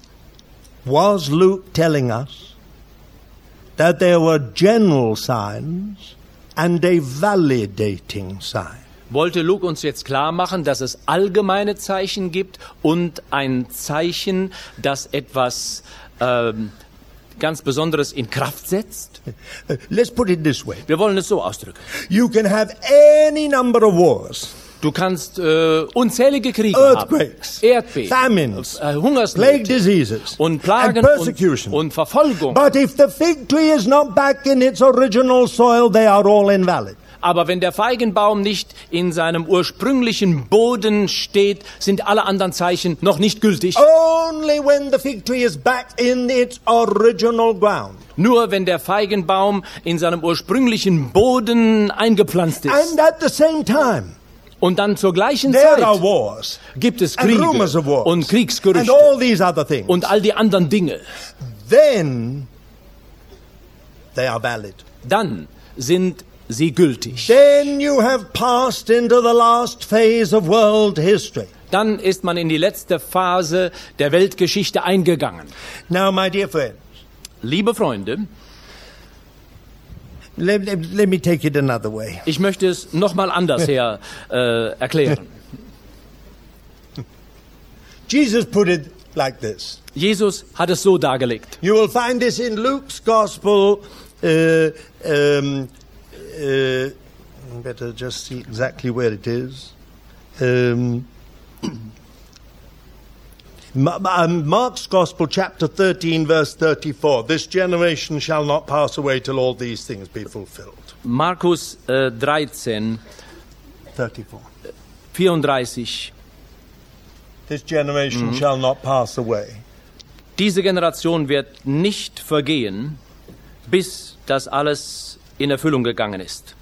was Luke telling us that there were general signs and a validating sign? Wollte Luke uns jetzt klar machen, dass es allgemeine Zeichen gibt und ein Zeichen, das etwas ähm, ganz Besonderes in Kraft setzt? Uh, Let's put it this way. Wir wollen es so ausdrücken. You can have any number of wars, Du kannst äh, unzählige Kriege earthquakes, haben, Erdbeben, famines, äh, plague Hungersnöte diseases, und and Plagen persecution. und, und Verfolgung. But if the fig tree is not back in its original soil, they are all invalid. Aber wenn der Feigenbaum nicht in seinem ursprünglichen Boden steht, sind alle anderen Zeichen noch nicht gültig. Only when the fig tree is back in its original ground. Nur wenn der Feigenbaum in seinem ursprünglichen Boden eingepflanzt ist. And at the same time, Und dann zur gleichen there are Zeit wars gibt es and Kriege rumors of wars und and Kriegsgerüchte all these other things. und all die anderen Dinge. Then they are valid. Dann sind sie gültig. Then you have passed into the last phase of world history. Dann ist man in die letzte Phase der Weltgeschichte eingegangen. Now, my dear friends, Liebe Freunde, let, let, let me take it another way. ich möchte es nochmal anders her äh, erklären. Jesus put it like this. Jesus hat es so dargelegt. You will find this in Luke's Gospel. Uh, um, uh, better just see exactly where it is. Um, Ma- um, Mark's Gospel, chapter thirteen, verse thirty-four. This generation shall not pass away till all these things be fulfilled. Markus äh, dreizehn, thirty-four. vierunddreißig. This generation shall not pass away. Diese Generation wird nicht vergehen, bis das alles in Erfüllung gegangen ist.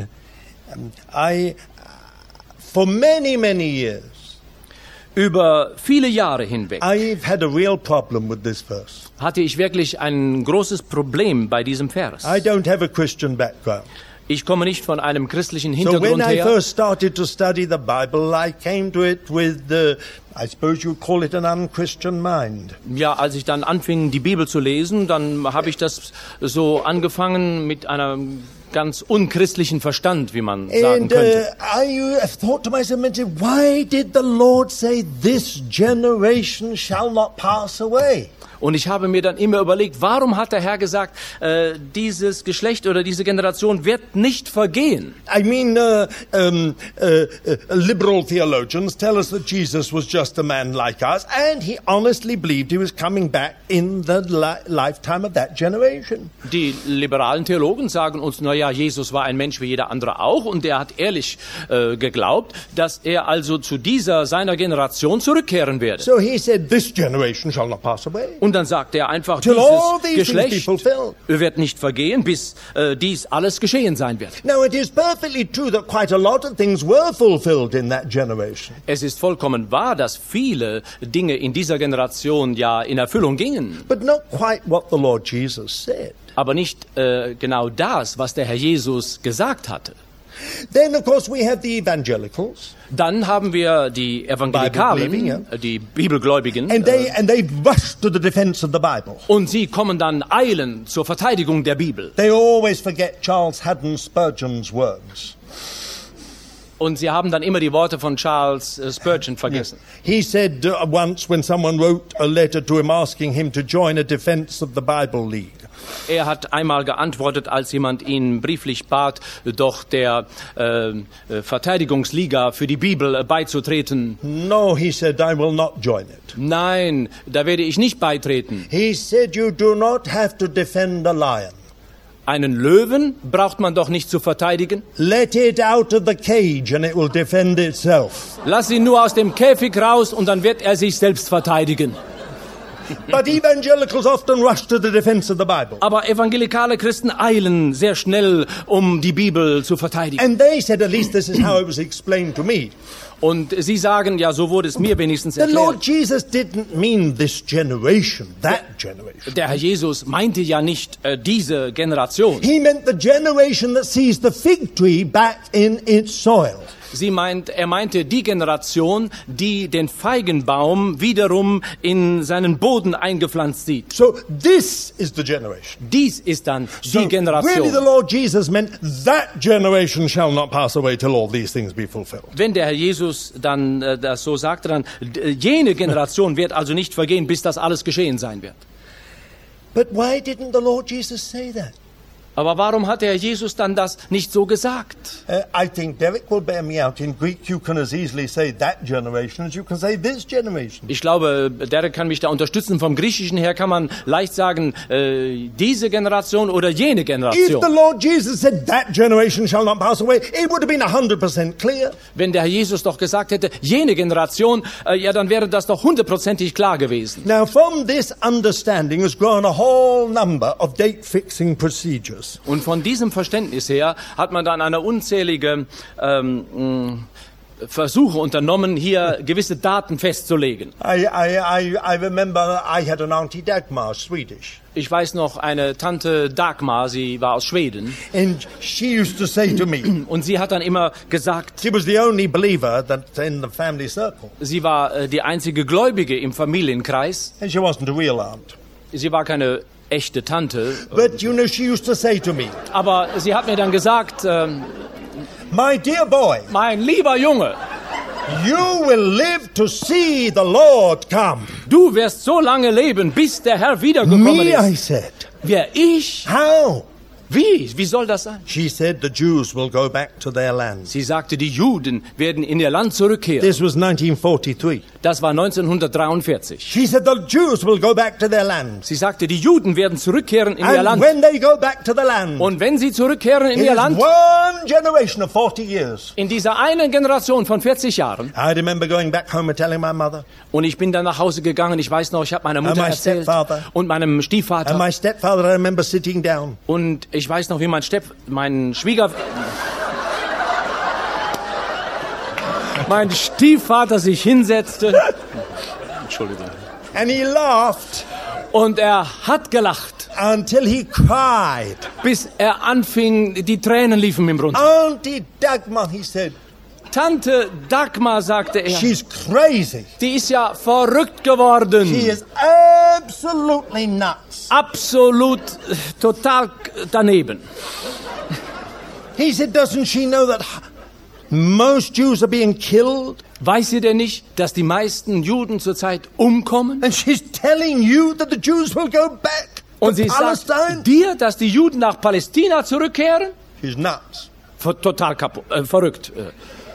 I, for many, many years, Über viele Jahre hinweg I've had a real problem with this verse. hatte ich wirklich ein großes Problem bei diesem Vers. I don't have a Christian background. Ich komme nicht von einem christlichen So when Hintergrund I her. first started to study the Bible, I came to it with, uh, I suppose you'd call it an unchristian mind. Ja, als ich dann anfing, die Bibel zu lesen, dann habe ich das so angefangen mit einem ganz unchristlichen Verstand, wie man sagen And könnte. uh, I have thought to myself, why did the Lord say this generation shall not pass away? Und ich habe mir dann immer überlegt, warum hat der Herr gesagt, äh, dieses Geschlecht oder diese Generation wird nicht vergehen? I mean, uh, um, uh, uh, liberal theologians tell us that Jesus was just a man like us, and he honestly believed he was coming back in the li- lifetime of that generation. Die liberalen Theologen sagen uns, na ja, Jesus war ein Mensch wie jeder andere auch und er hat ehrlich äh, geglaubt, dass er also zu dieser seiner Generation zurückkehren werde. So he said, this generation shall not pass away. Und dann sagt er einfach, Till all dieses these things be Geschlecht fulfilled. wird nicht vergehen, bis äh, dies alles geschehen sein wird. Now, it is perfectly true that quite a lot of things were fulfilled in that generation. Es ist vollkommen wahr, dass viele Dinge in dieser Generation ja in Erfüllung gingen, But not quite what the Lord Jesus said. aber nicht äh, genau das, was der Herr Jesus gesagt hatte. Then, of course, we have the evangelicals, Dann haben wir die Evangelikalen, Bible-believing, äh, die Bibelgläubigen, and they äh, and they rush to the defense of the Bible. und sie kommen dann eilen zur Verteidigung der Bibel. They always forget Charles Haddon Spurgeon's words. Und sie haben dann immer die Worte von Charles äh, Spurgeon vergessen. He said uh, once when someone wrote a letter to him asking him to join a defense of the Bible League. Er hat einmal geantwortet, als jemand ihn brieflich bat, doch der äh, äh, Verteidigungsliga für die Bibel äh, beizutreten. No, he said, I will not join it. Nein, da werde ich nicht beitreten. He said, you do not have to defend a lion. Einen Löwen braucht man doch nicht zu verteidigen. Let it out of the cage and it will defend itself. Lass ihn nur aus dem Käfig raus und dann wird er sich selbst verteidigen. But evangelicals often rush to the defense of the Bible. Aber evangelikale Christen eilen sehr schnell, um die Bibel zu verteidigen. And they said, at least this is how it was explained to me. Und sie sagen, ja, so wurde es mir wenigstens The Lord erklärt. Jesus didn't mean this generation, that generation. Der Herr Jesus meinte ja nicht äh, diese Generation. He meant the generation that sees the fig tree back in its soil. Sie meint, er meinte die Generation, die den Feigenbaum wiederum in seinen Boden eingepflanzt sieht. So this is the generation. Dies ist dann So die Generation. really the Lord Jesus meant that generation shall not pass away till all these things be fulfilled. Wenn der Herr Jesus dann äh, das so sagte, dann äh, jene Generation wird also nicht vergehen, bis das alles geschehen sein wird. But why didn't the Lord Jesus say that? Aber warum hat der Herr Jesus dann das nicht so gesagt? Uh, I think Derek will bear me out. In Greek, you can as easily say that generation as you can say this generation. Ich glaube, Derek kann mich da unterstützen. Vom Griechischen her kann man leicht sagen, äh, diese Generation oder jene If Generation. the Lord Jesus said that generation shall not pass away, it would have been one hundred percent clear. Wenn der Herr Jesus doch gesagt hätte, jene Generation, äh, ja, dann wäre das doch hundertprozentig klar gewesen. Now, from this understanding has grown a whole number of date-fixing procedures. Und von diesem Verständnis her hat man dann eine unzählige ähm, mh, Versuche unternommen, hier gewisse Daten festzulegen. I, I, I, I remember I had an auntie Dagmar, Swedish, Ich weiß noch, eine Tante Dagmar, sie war aus Schweden, and she used to say to me, und sie hat dann immer gesagt, she was the only believer that in the family circle, sie war äh, die einzige Gläubige im Familienkreis. and she wasn't a real aunt. Sie war keine echte Tante, But you know, she used to say to me, aber sie hat mir dann gesagt, ähm, my dear boy, mein lieber Junge, you will live to see the Lord come. du wirst so lange leben, bis der Herr wiedergekommen Me, I ist. said. Wer ich? How? Wie? Wie soll das sein? She said the Jews will go back to their land. Sie sagte, die Juden werden in ihr Land zurückkehren. This was nineteen forty-three. Das war neunzehnhundertdreiundvierzig. She said the Jews will go back to their land. Sie sagte, die Juden werden zurückkehren in ihr And Land. when they go back to the land, Und wenn sie zurückkehren in it ihr is Land, one generation of forty years. in dieser einen Generation von vierzig Jahren, I remember going back home and telling my mother und ich bin dann nach Hause gegangen, ich weiß noch, ich habe meiner Mutter my erzählt stepfather. und meinem and Stiefvater my stepfather, I remember sitting down. und ich weiß noch, wie mein Stepp, mein Schwieger, mein Stiefvater sich hinsetzte. Entschuldigung. And he laughed. Und er hat gelacht. until he cried. bis er anfing, die Tränen liefen ihm runter. Auntie Dagmar, he said, Tante Dagmar, sagte er, she's crazy. die ist ja verrückt geworden. She is absolutely nuts. Absolut, äh, total daneben. He said, doesn't she know that most Jews are being killed? Weiß sie denn nicht, dass die meisten Juden zurzeit umkommen? And she's telling you that the Jews will go back to Und sie Palestine? sagt dir, dass die Juden nach Palästina zurückkehren? She's nuts. Ver total kaputt, äh, verrückt. Äh.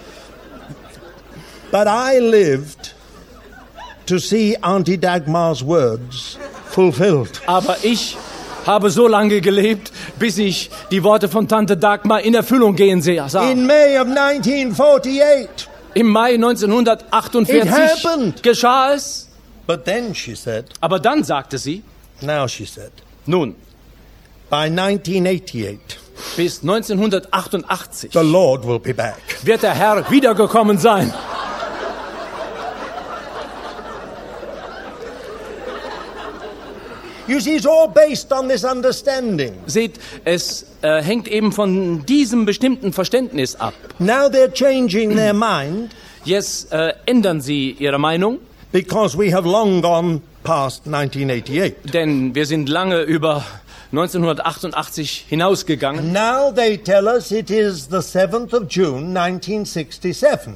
But I lived to see Auntie Dagmar's words fulfilled. Aber ich habe so lange gelebt, bis ich die Worte von Tante Dagmar in Erfüllung gehen sah. In May of nineteen forty-eight. Im Mai It neunzehnhundertachtundvierzig happened. geschah es. But then she said, Aber dann sagte sie, now she said, nun, by nineteen eighty-eight, bis neunzehnhundertachtundachtzig the Lord will be back. wird der Herr wiedergekommen sein. You see, it's all based on this understanding. Seht, es äh, hängt eben von diesem bestimmten Verständnis ab. Now they're changing their mind Jetzt äh, ändern sie ihre Meinung, because we have long gone past nineteen eighty-eight. denn wir sind lange über neunzehnhundertachtundachtzig hinausgegangen. Now they tell us it is the seventh of June nineteen sixty-seven.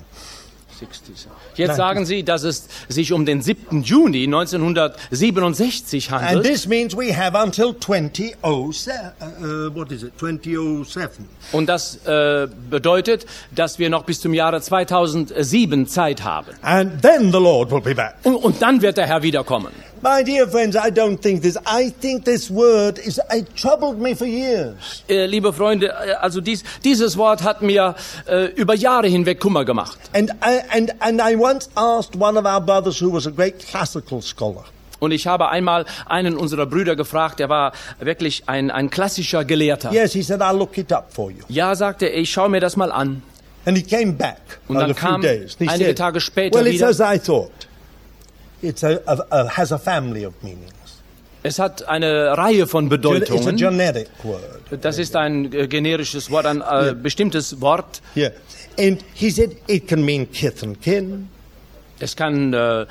Jetzt Nein. sagen sie, dass es sich um den siebten Juni neunzehnhundertsiebenundsechzig And handelt. this means we have until twenty oh seven. Uh, what is it? twenty oh seven. Und das äh, bedeutet, dass wir noch bis zum Jahre zweitausendsieben Zeit haben. And then the Lord will be back. Und, und dann wird der Herr wiederkommen. My dear friends, I don't think this. I think this word is. It troubled me for years. Äh, liebe Freunde, äh, also dies, dieses Wort hat mir äh, über Jahre hinweg Kummer gemacht. And I, and and I once asked one of our brothers who was a great classical scholar. Und ich habe einmal einen unserer Brüder gefragt, der war wirklich ein, ein klassischer Gelehrter. Yes, he said, I'll look it up for you. Ja, sagte er, ich schaue mir das mal an. And he came back Und in dann a few kam days. And he einige said, Tage später well, it's wieder. as I thought. It's a, a, a has a family of meanings. Es hat eine Reihe von It's a Bedeutungen. generic word. Das ist ein äh, generisches Wort, ein äh, bestimmtes Wort. Yeah. And he said it can mean kith and kin. Es kann äh,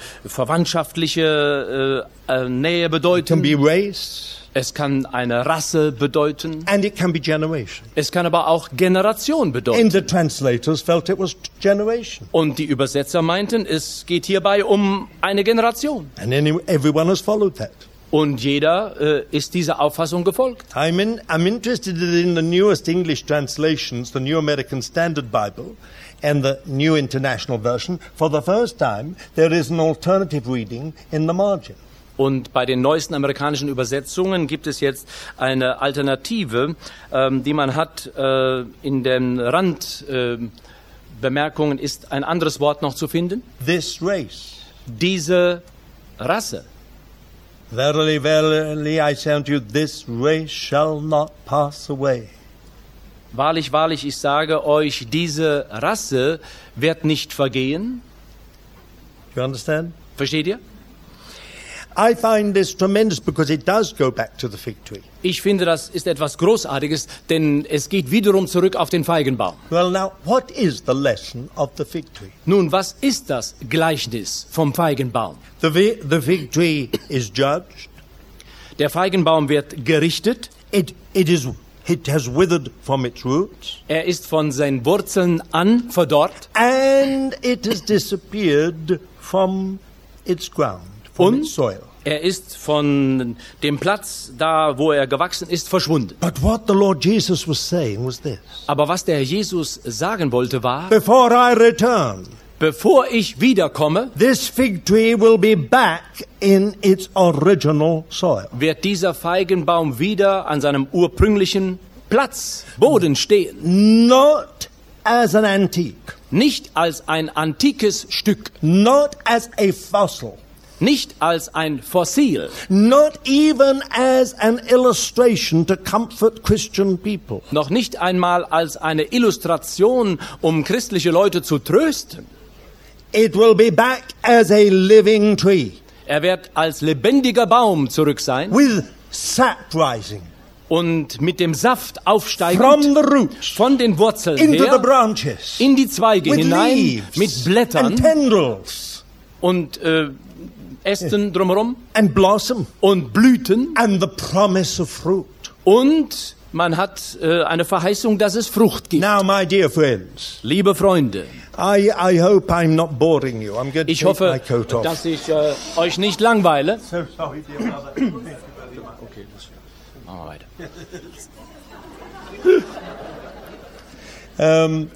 verwandtschaftliche äh, äh, Nähe It can bedeuten. be race. Es kann eine Rasse bedeuten. And it can be generation. Es kann aber auch Generation bedeuten. And the translators felt it was generation. Und die Übersetzer meinten, es geht hierbei um eine Generation. And any, everyone has followed that. Und jeder äh, ist dieser Auffassung gefolgt. I'm, in, I'm interested in the newest English translations, the New American Standard Bible and the New International Version. For the first time, there is an alternative reading in the margin. Und bei den neuesten amerikanischen Übersetzungen gibt es jetzt eine Alternative, ähm, die man hat. Äh, in den Randbemerkungen äh, Bemerkungen ist ein anderes Wort noch zu finden. This race. Diese Rasse. Verily, verily, I say unto you, this race shall not pass away. Wahrlich, wahrlich, ich sage euch, diese Rasse wird nicht vergehen. Do you understand? Versteht ihr? I find this tremendous because it does go back to the fig tree. Ich finde, das ist etwas Großartiges, denn es geht wiederum zurück auf den Feigenbaum. Well, now, what is the lesson of the fig tree? Nun, was ist das Gleichnis vom Feigenbaum? The, vi- the fig tree is judged. Der Feigenbaum wird gerichtet. It, it, is, it has withered from its roots. Er ist von seinen Wurzeln an verdorrt. And it has disappeared from its ground, from Und its soil. er ist von dem Platz, da wo er gewachsen ist, verschwunden. But what the Lord Jesus was saying was this. Aber was der Herr Jesus sagen wollte war, Before I return, bevor ich wiederkomme, this fig tree will be back in its original soil. wird dieser Feigenbaum wieder an seinem ursprünglichen Platz, Boden stehen. Not as an antique, Nicht als ein antikes Stück, not as a fossil, nicht als ein Fossil, not even as an illustration to comfort Christian people. noch nicht einmal als eine Illustration, um christliche Leute zu trösten. It will be back as a living tree Er wird als lebendiger Baum zurück sein, with sap rising und mit dem Saft from aufsteigend the roots von den Wurzeln into the her branches in die Zweige with hinein leaves mit and Blättern tendrils und äh, Ästen drumherum and blossom und Blüten and the promise of fruit. und man hat äh, eine Verheißung, dass es Frucht gibt. Now, my dear friends, Liebe Freunde, I, I hope I'm not boring you. I'm going to ich take my hoffe, coat off. dass ich äh, euch nicht langweile. So sorry, dear mother. Okay, das machen wir weiter. Um,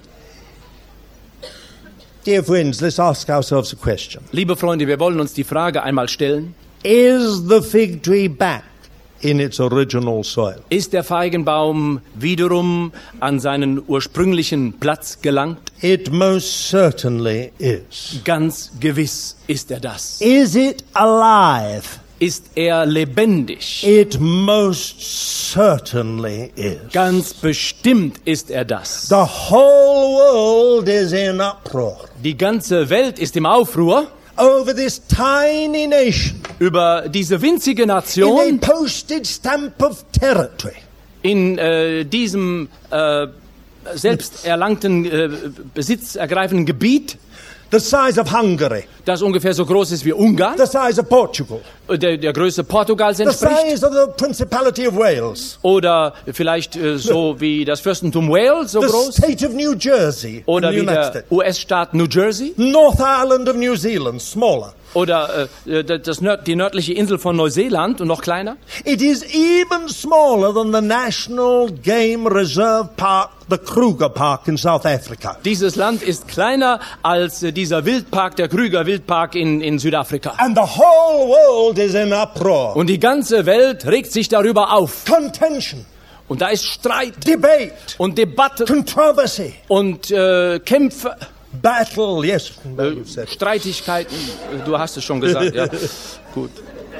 dear friends, let's ask ourselves a question. Liebe Freunde, wir wollen uns die Frage einmal stellen. Is the fig tree back in its original soil? Ist der Feigenbaum wiederum an seinen ursprünglichen Platz gelangt? It most certainly is. Ganz gewiss ist er das. Is it alive? Ist er lebendig? It most certainly is. Ganz bestimmt ist er das. The whole world is in uproar Die ganze Welt ist im Aufruhr over this tiny nation über diese winzige in a Nation postage stamp of territory. in äh, diesem äh, selbst erlangten, äh, besitzergreifenden Gebiet, The size of Hungary, das ungefähr so groß ist wie Ungarn, the size of Portugal, der, der Größe Portugals the entspricht, size of the Principality of Wales, oder vielleicht äh, so wie das Fürstentum Wales so the groß, state of New Jersey, oder in the wie United der States, U S-Staat New Jersey, North Island of New Zealand, smaller. oder äh, das Nörd, die nördliche Insel von Neuseeland und noch kleiner. It is even smaller than the National Game Reserve Park, the Kruger Park in South Africa. Dieses Land ist kleiner als äh, dieser Wildpark, der Krüger Wildpark in, in Südafrika. And the whole world is in uproar. Und die ganze Welt regt sich darüber auf. Contention, Und da ist Streit debate, und Debatte controversy, und äh, Kämpfe, battle, yes, äh, you've said. Streitigkeiten. Du hast es schon gesagt, ja. Gut.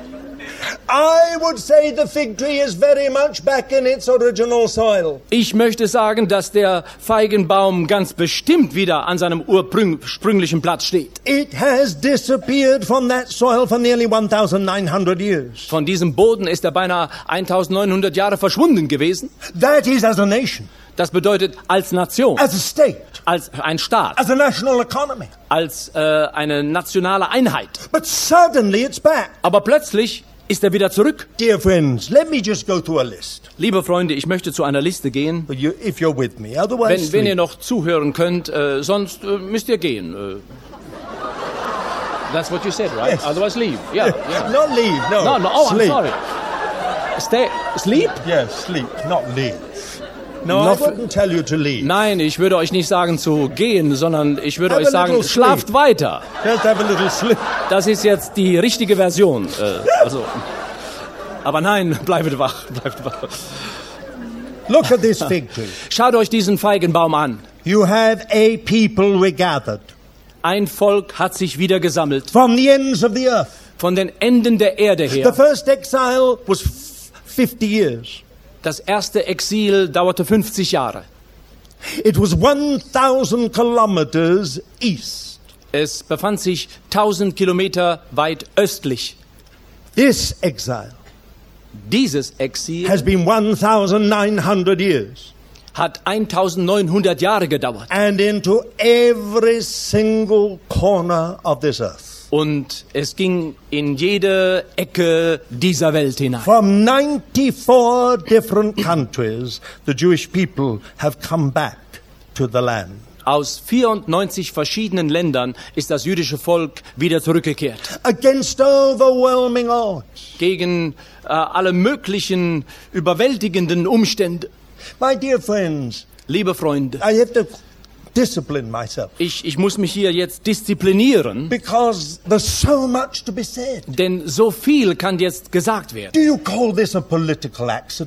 I would say the fig tree is very much back in its original soil. Ich möchte sagen, dass der Feigenbaum ganz bestimmt wieder an seinem ursprünglichen Platz steht. It has disappeared from that soil for nearly nineteen hundred years. Von diesem Boden ist er beinahe neunzehnhundert Jahre verschwunden gewesen. That is as a nation, Das bedeutet als Nation, as a state, als ein Staat, as a national economy. als äh, eine nationale Einheit. But suddenly it's back. Aber plötzlich ist er wieder zurück. Dear friends, let me just go through a list. Liebe Freunde, ich möchte zu einer Liste gehen. But you, if you're with me, otherwise, Wenn, wenn ihr sleep. noch zuhören könnt, äh, sonst äh, müsst ihr gehen. Äh. That's what you said, right? Yes. Otherwise leave. Yeah, yeah. Not leave, no. No, no, oh, sleep. I'm sorry. Stay, sleep? Yes, sleep, not leave. No, No, I wouldn't tell you to leave. Nein, ich würde euch nicht sagen zu gehen, sondern ich würde Have euch a sagen, little schlaft sleep. weiter. Just have a little sleep. Das ist jetzt die richtige Version. Äh, also, aber nein, bleibt wach, bleibt wach. Look at this fig tree. Schaut euch diesen Feigenbaum an. You have a people regathered Ein Volk hat sich wieder gesammelt, from the ends of the earth. von den Enden der Erde The her. first exile was f- fifty years. Das erste Exil dauerte fünfzig Jahre. It was one thousand kilometers east. Es befand sich tausend Kilometer weit östlich. This exile Dieses Exil has been nineteen hundred years. hat neunzehnhundert Jahre gedauert. And into every single corner of this earth. Und es ging in jede Ecke dieser Welt hinein. From ninety-four different countries, the Jewish people have come back to the land. Aus vierundneunzig verschiedenen Ländern ist das jüdische Volk wieder zurückgekehrt. Against overwhelming odds. Gegen äh, alle möglichen überwältigenden Umstände. My dear friends, Liebe Freunde, I have to discipline myself ich, ich muss mich hier jetzt disziplinieren, because there's so much to be said. denn so viel kann jetzt gesagt werden. Do you call this a political accident?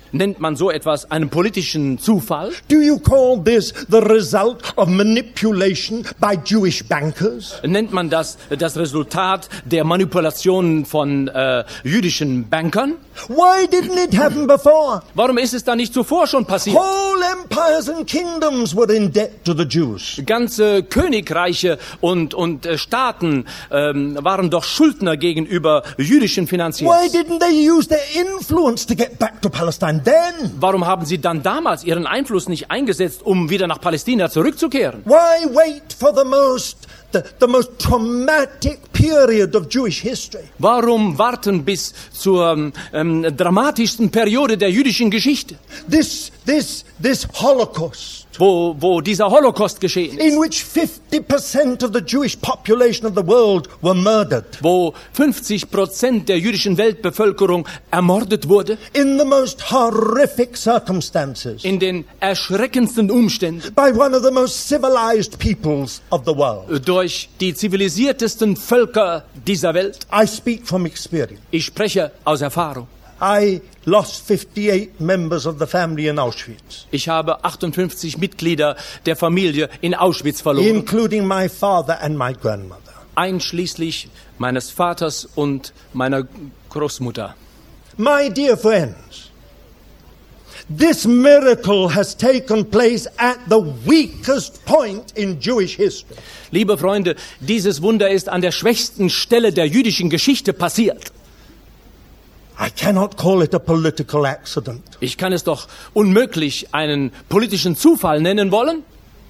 Nennt man so etwas einen politischen Zufall? Do you call this the result of manipulation by Jewish bankers? Nennt man das das Resultat der Manipulationen von äh, jüdischen Bankern? Why didn't it happen before? Warum ist es da nicht zuvor schon passiert? Whole empires and kingdoms were in debt to the Jews. Ganze Königreiche und, und äh, Staaten ähm, waren doch Schuldner gegenüber jüdischen Finanziers. Why didn't they use their influence to get back to Palestine then? Warum haben sie dann damals ihren Einfluss nicht eingesetzt, um wieder nach Palästina zurückzukehren? Why wait for the most the, the most traumatic period of Jewish history? Warum warten bis zur ähm, dramatischsten Periode der jüdischen Geschichte, This this this Holocaust, wo, wo dieser Holocaust geschehen ist, in which fifty percent of the Jewish population of the world were murdered, wo fünfzig Prozent der jüdischen Weltbevölkerung ermordet wurde, in the most horrific circumstances, in den erschreckendsten Umständen, by one of the most civilized peoples of the world. durch die zivilisiertesten Völker dieser Welt. I speak from experience. Ich spreche aus Erfahrung. I lost fifty-eight members of the family in Auschwitz, Ich habe achtundfünfzig Mitglieder der Familie in Auschwitz verloren, including my father and my grandmother. einschließlich meines Vaters und meiner Großmutter. My dear friends, this miracle has taken place at the weakest point in Jewish history. Liebe Freunde, dieses Wunder ist an der schwächsten Stelle der jüdischen Geschichte passiert. I cannot call it a political accident. Ich kann es doch unmöglich einen politischen Zufall nennen wollen.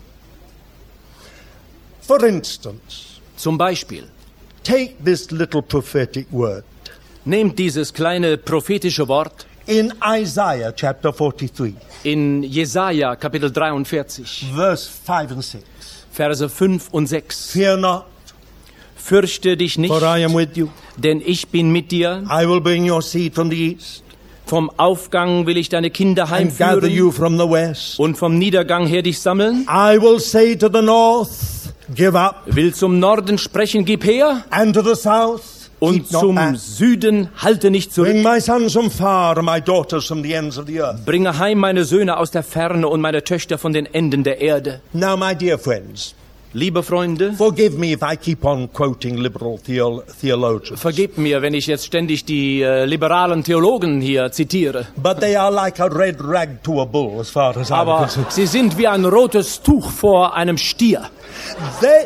For instance, Zum Beispiel, take this little prophetic word nehmt dieses kleine prophetische Wort in Isaiah chapter forty-three, in Jesaja Kapitel dreiundvierzig, verse five and six. Verse fünf und sechs. Fear not, Fürchte dich nicht, for I am with you. denn ich bin mit dir. I will bring your seed from the east Vom Aufgang will ich deine Kinder and gather heimführen you from the west. und vom Niedergang her dich sammeln. I will say to the north, give up, Will zum Norden sprechen, gib her, and to the south, und keep not zum back. Süden halte nicht zurück. Bring my sons from far and my daughters from the ends of the earth. Bringe heim meine Söhne aus der Ferne und meine Töchter von den Enden der Erde. Now, my dear friends, Liebe Freunde, forgive me if I keep on quoting liberal theol- theologians, vergebt mir, wenn ich jetzt ständig die äh, liberalen Theologen hier zitiere. but they are like a red rag to a bull as far as I'm Aber concerned. sie sind wie ein rotes Tuch vor einem Stier. They,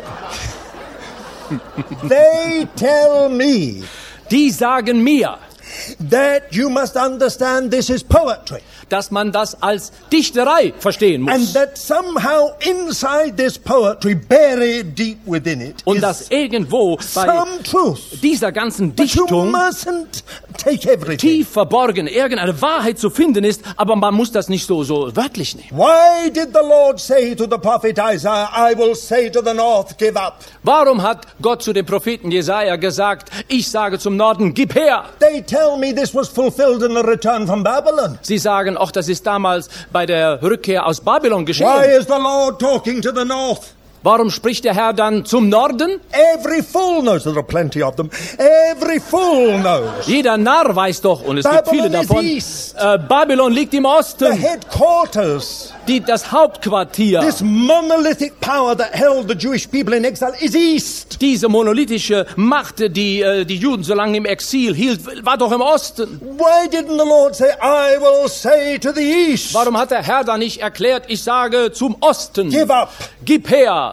they tell me Die sagen mir, that you must understand this is poetry, dass man das als Dichterei verstehen and muss. that somehow inside this poetry, buried deep within it, Und is dass irgendwo bei some truth. dieser ganzen But you Dichtung mustn't take everything. tief verborgen irgendeine Wahrheit zu finden ist, aber man muss das nicht so, so wörtlich nehmen. Why did the Lord say to the prophet Isaiah, I will say to the north, give up? Warum hat Gott zu dem Propheten Jesaja gesagt, ich sage zum Norden, gib her? They tell me this was fulfilled in the return from Babylon. Sie sagen, auch das ist damals bei der Rückkehr aus Babylon Why geschehen. is the Lord talking to the north? Warum spricht der Herr dann zum Norden? Every fool knows, there are plenty of them. Every fool knows. Jeder Narr weiß doch, und es gibt viele Babylon is davon, east. äh, Babylon liegt im The Osten, headquarters, die, das Hauptquartier. this monolithic power that held the Jewish people in exile is east. Diese monolithische Macht, die äh, die Juden so lange im Exil hielt, war doch im Osten. Why didn't the Lord say, I will say to the east, Warum hat der Herr da nicht erklärt, ich sage zum Osten, give up? gib her,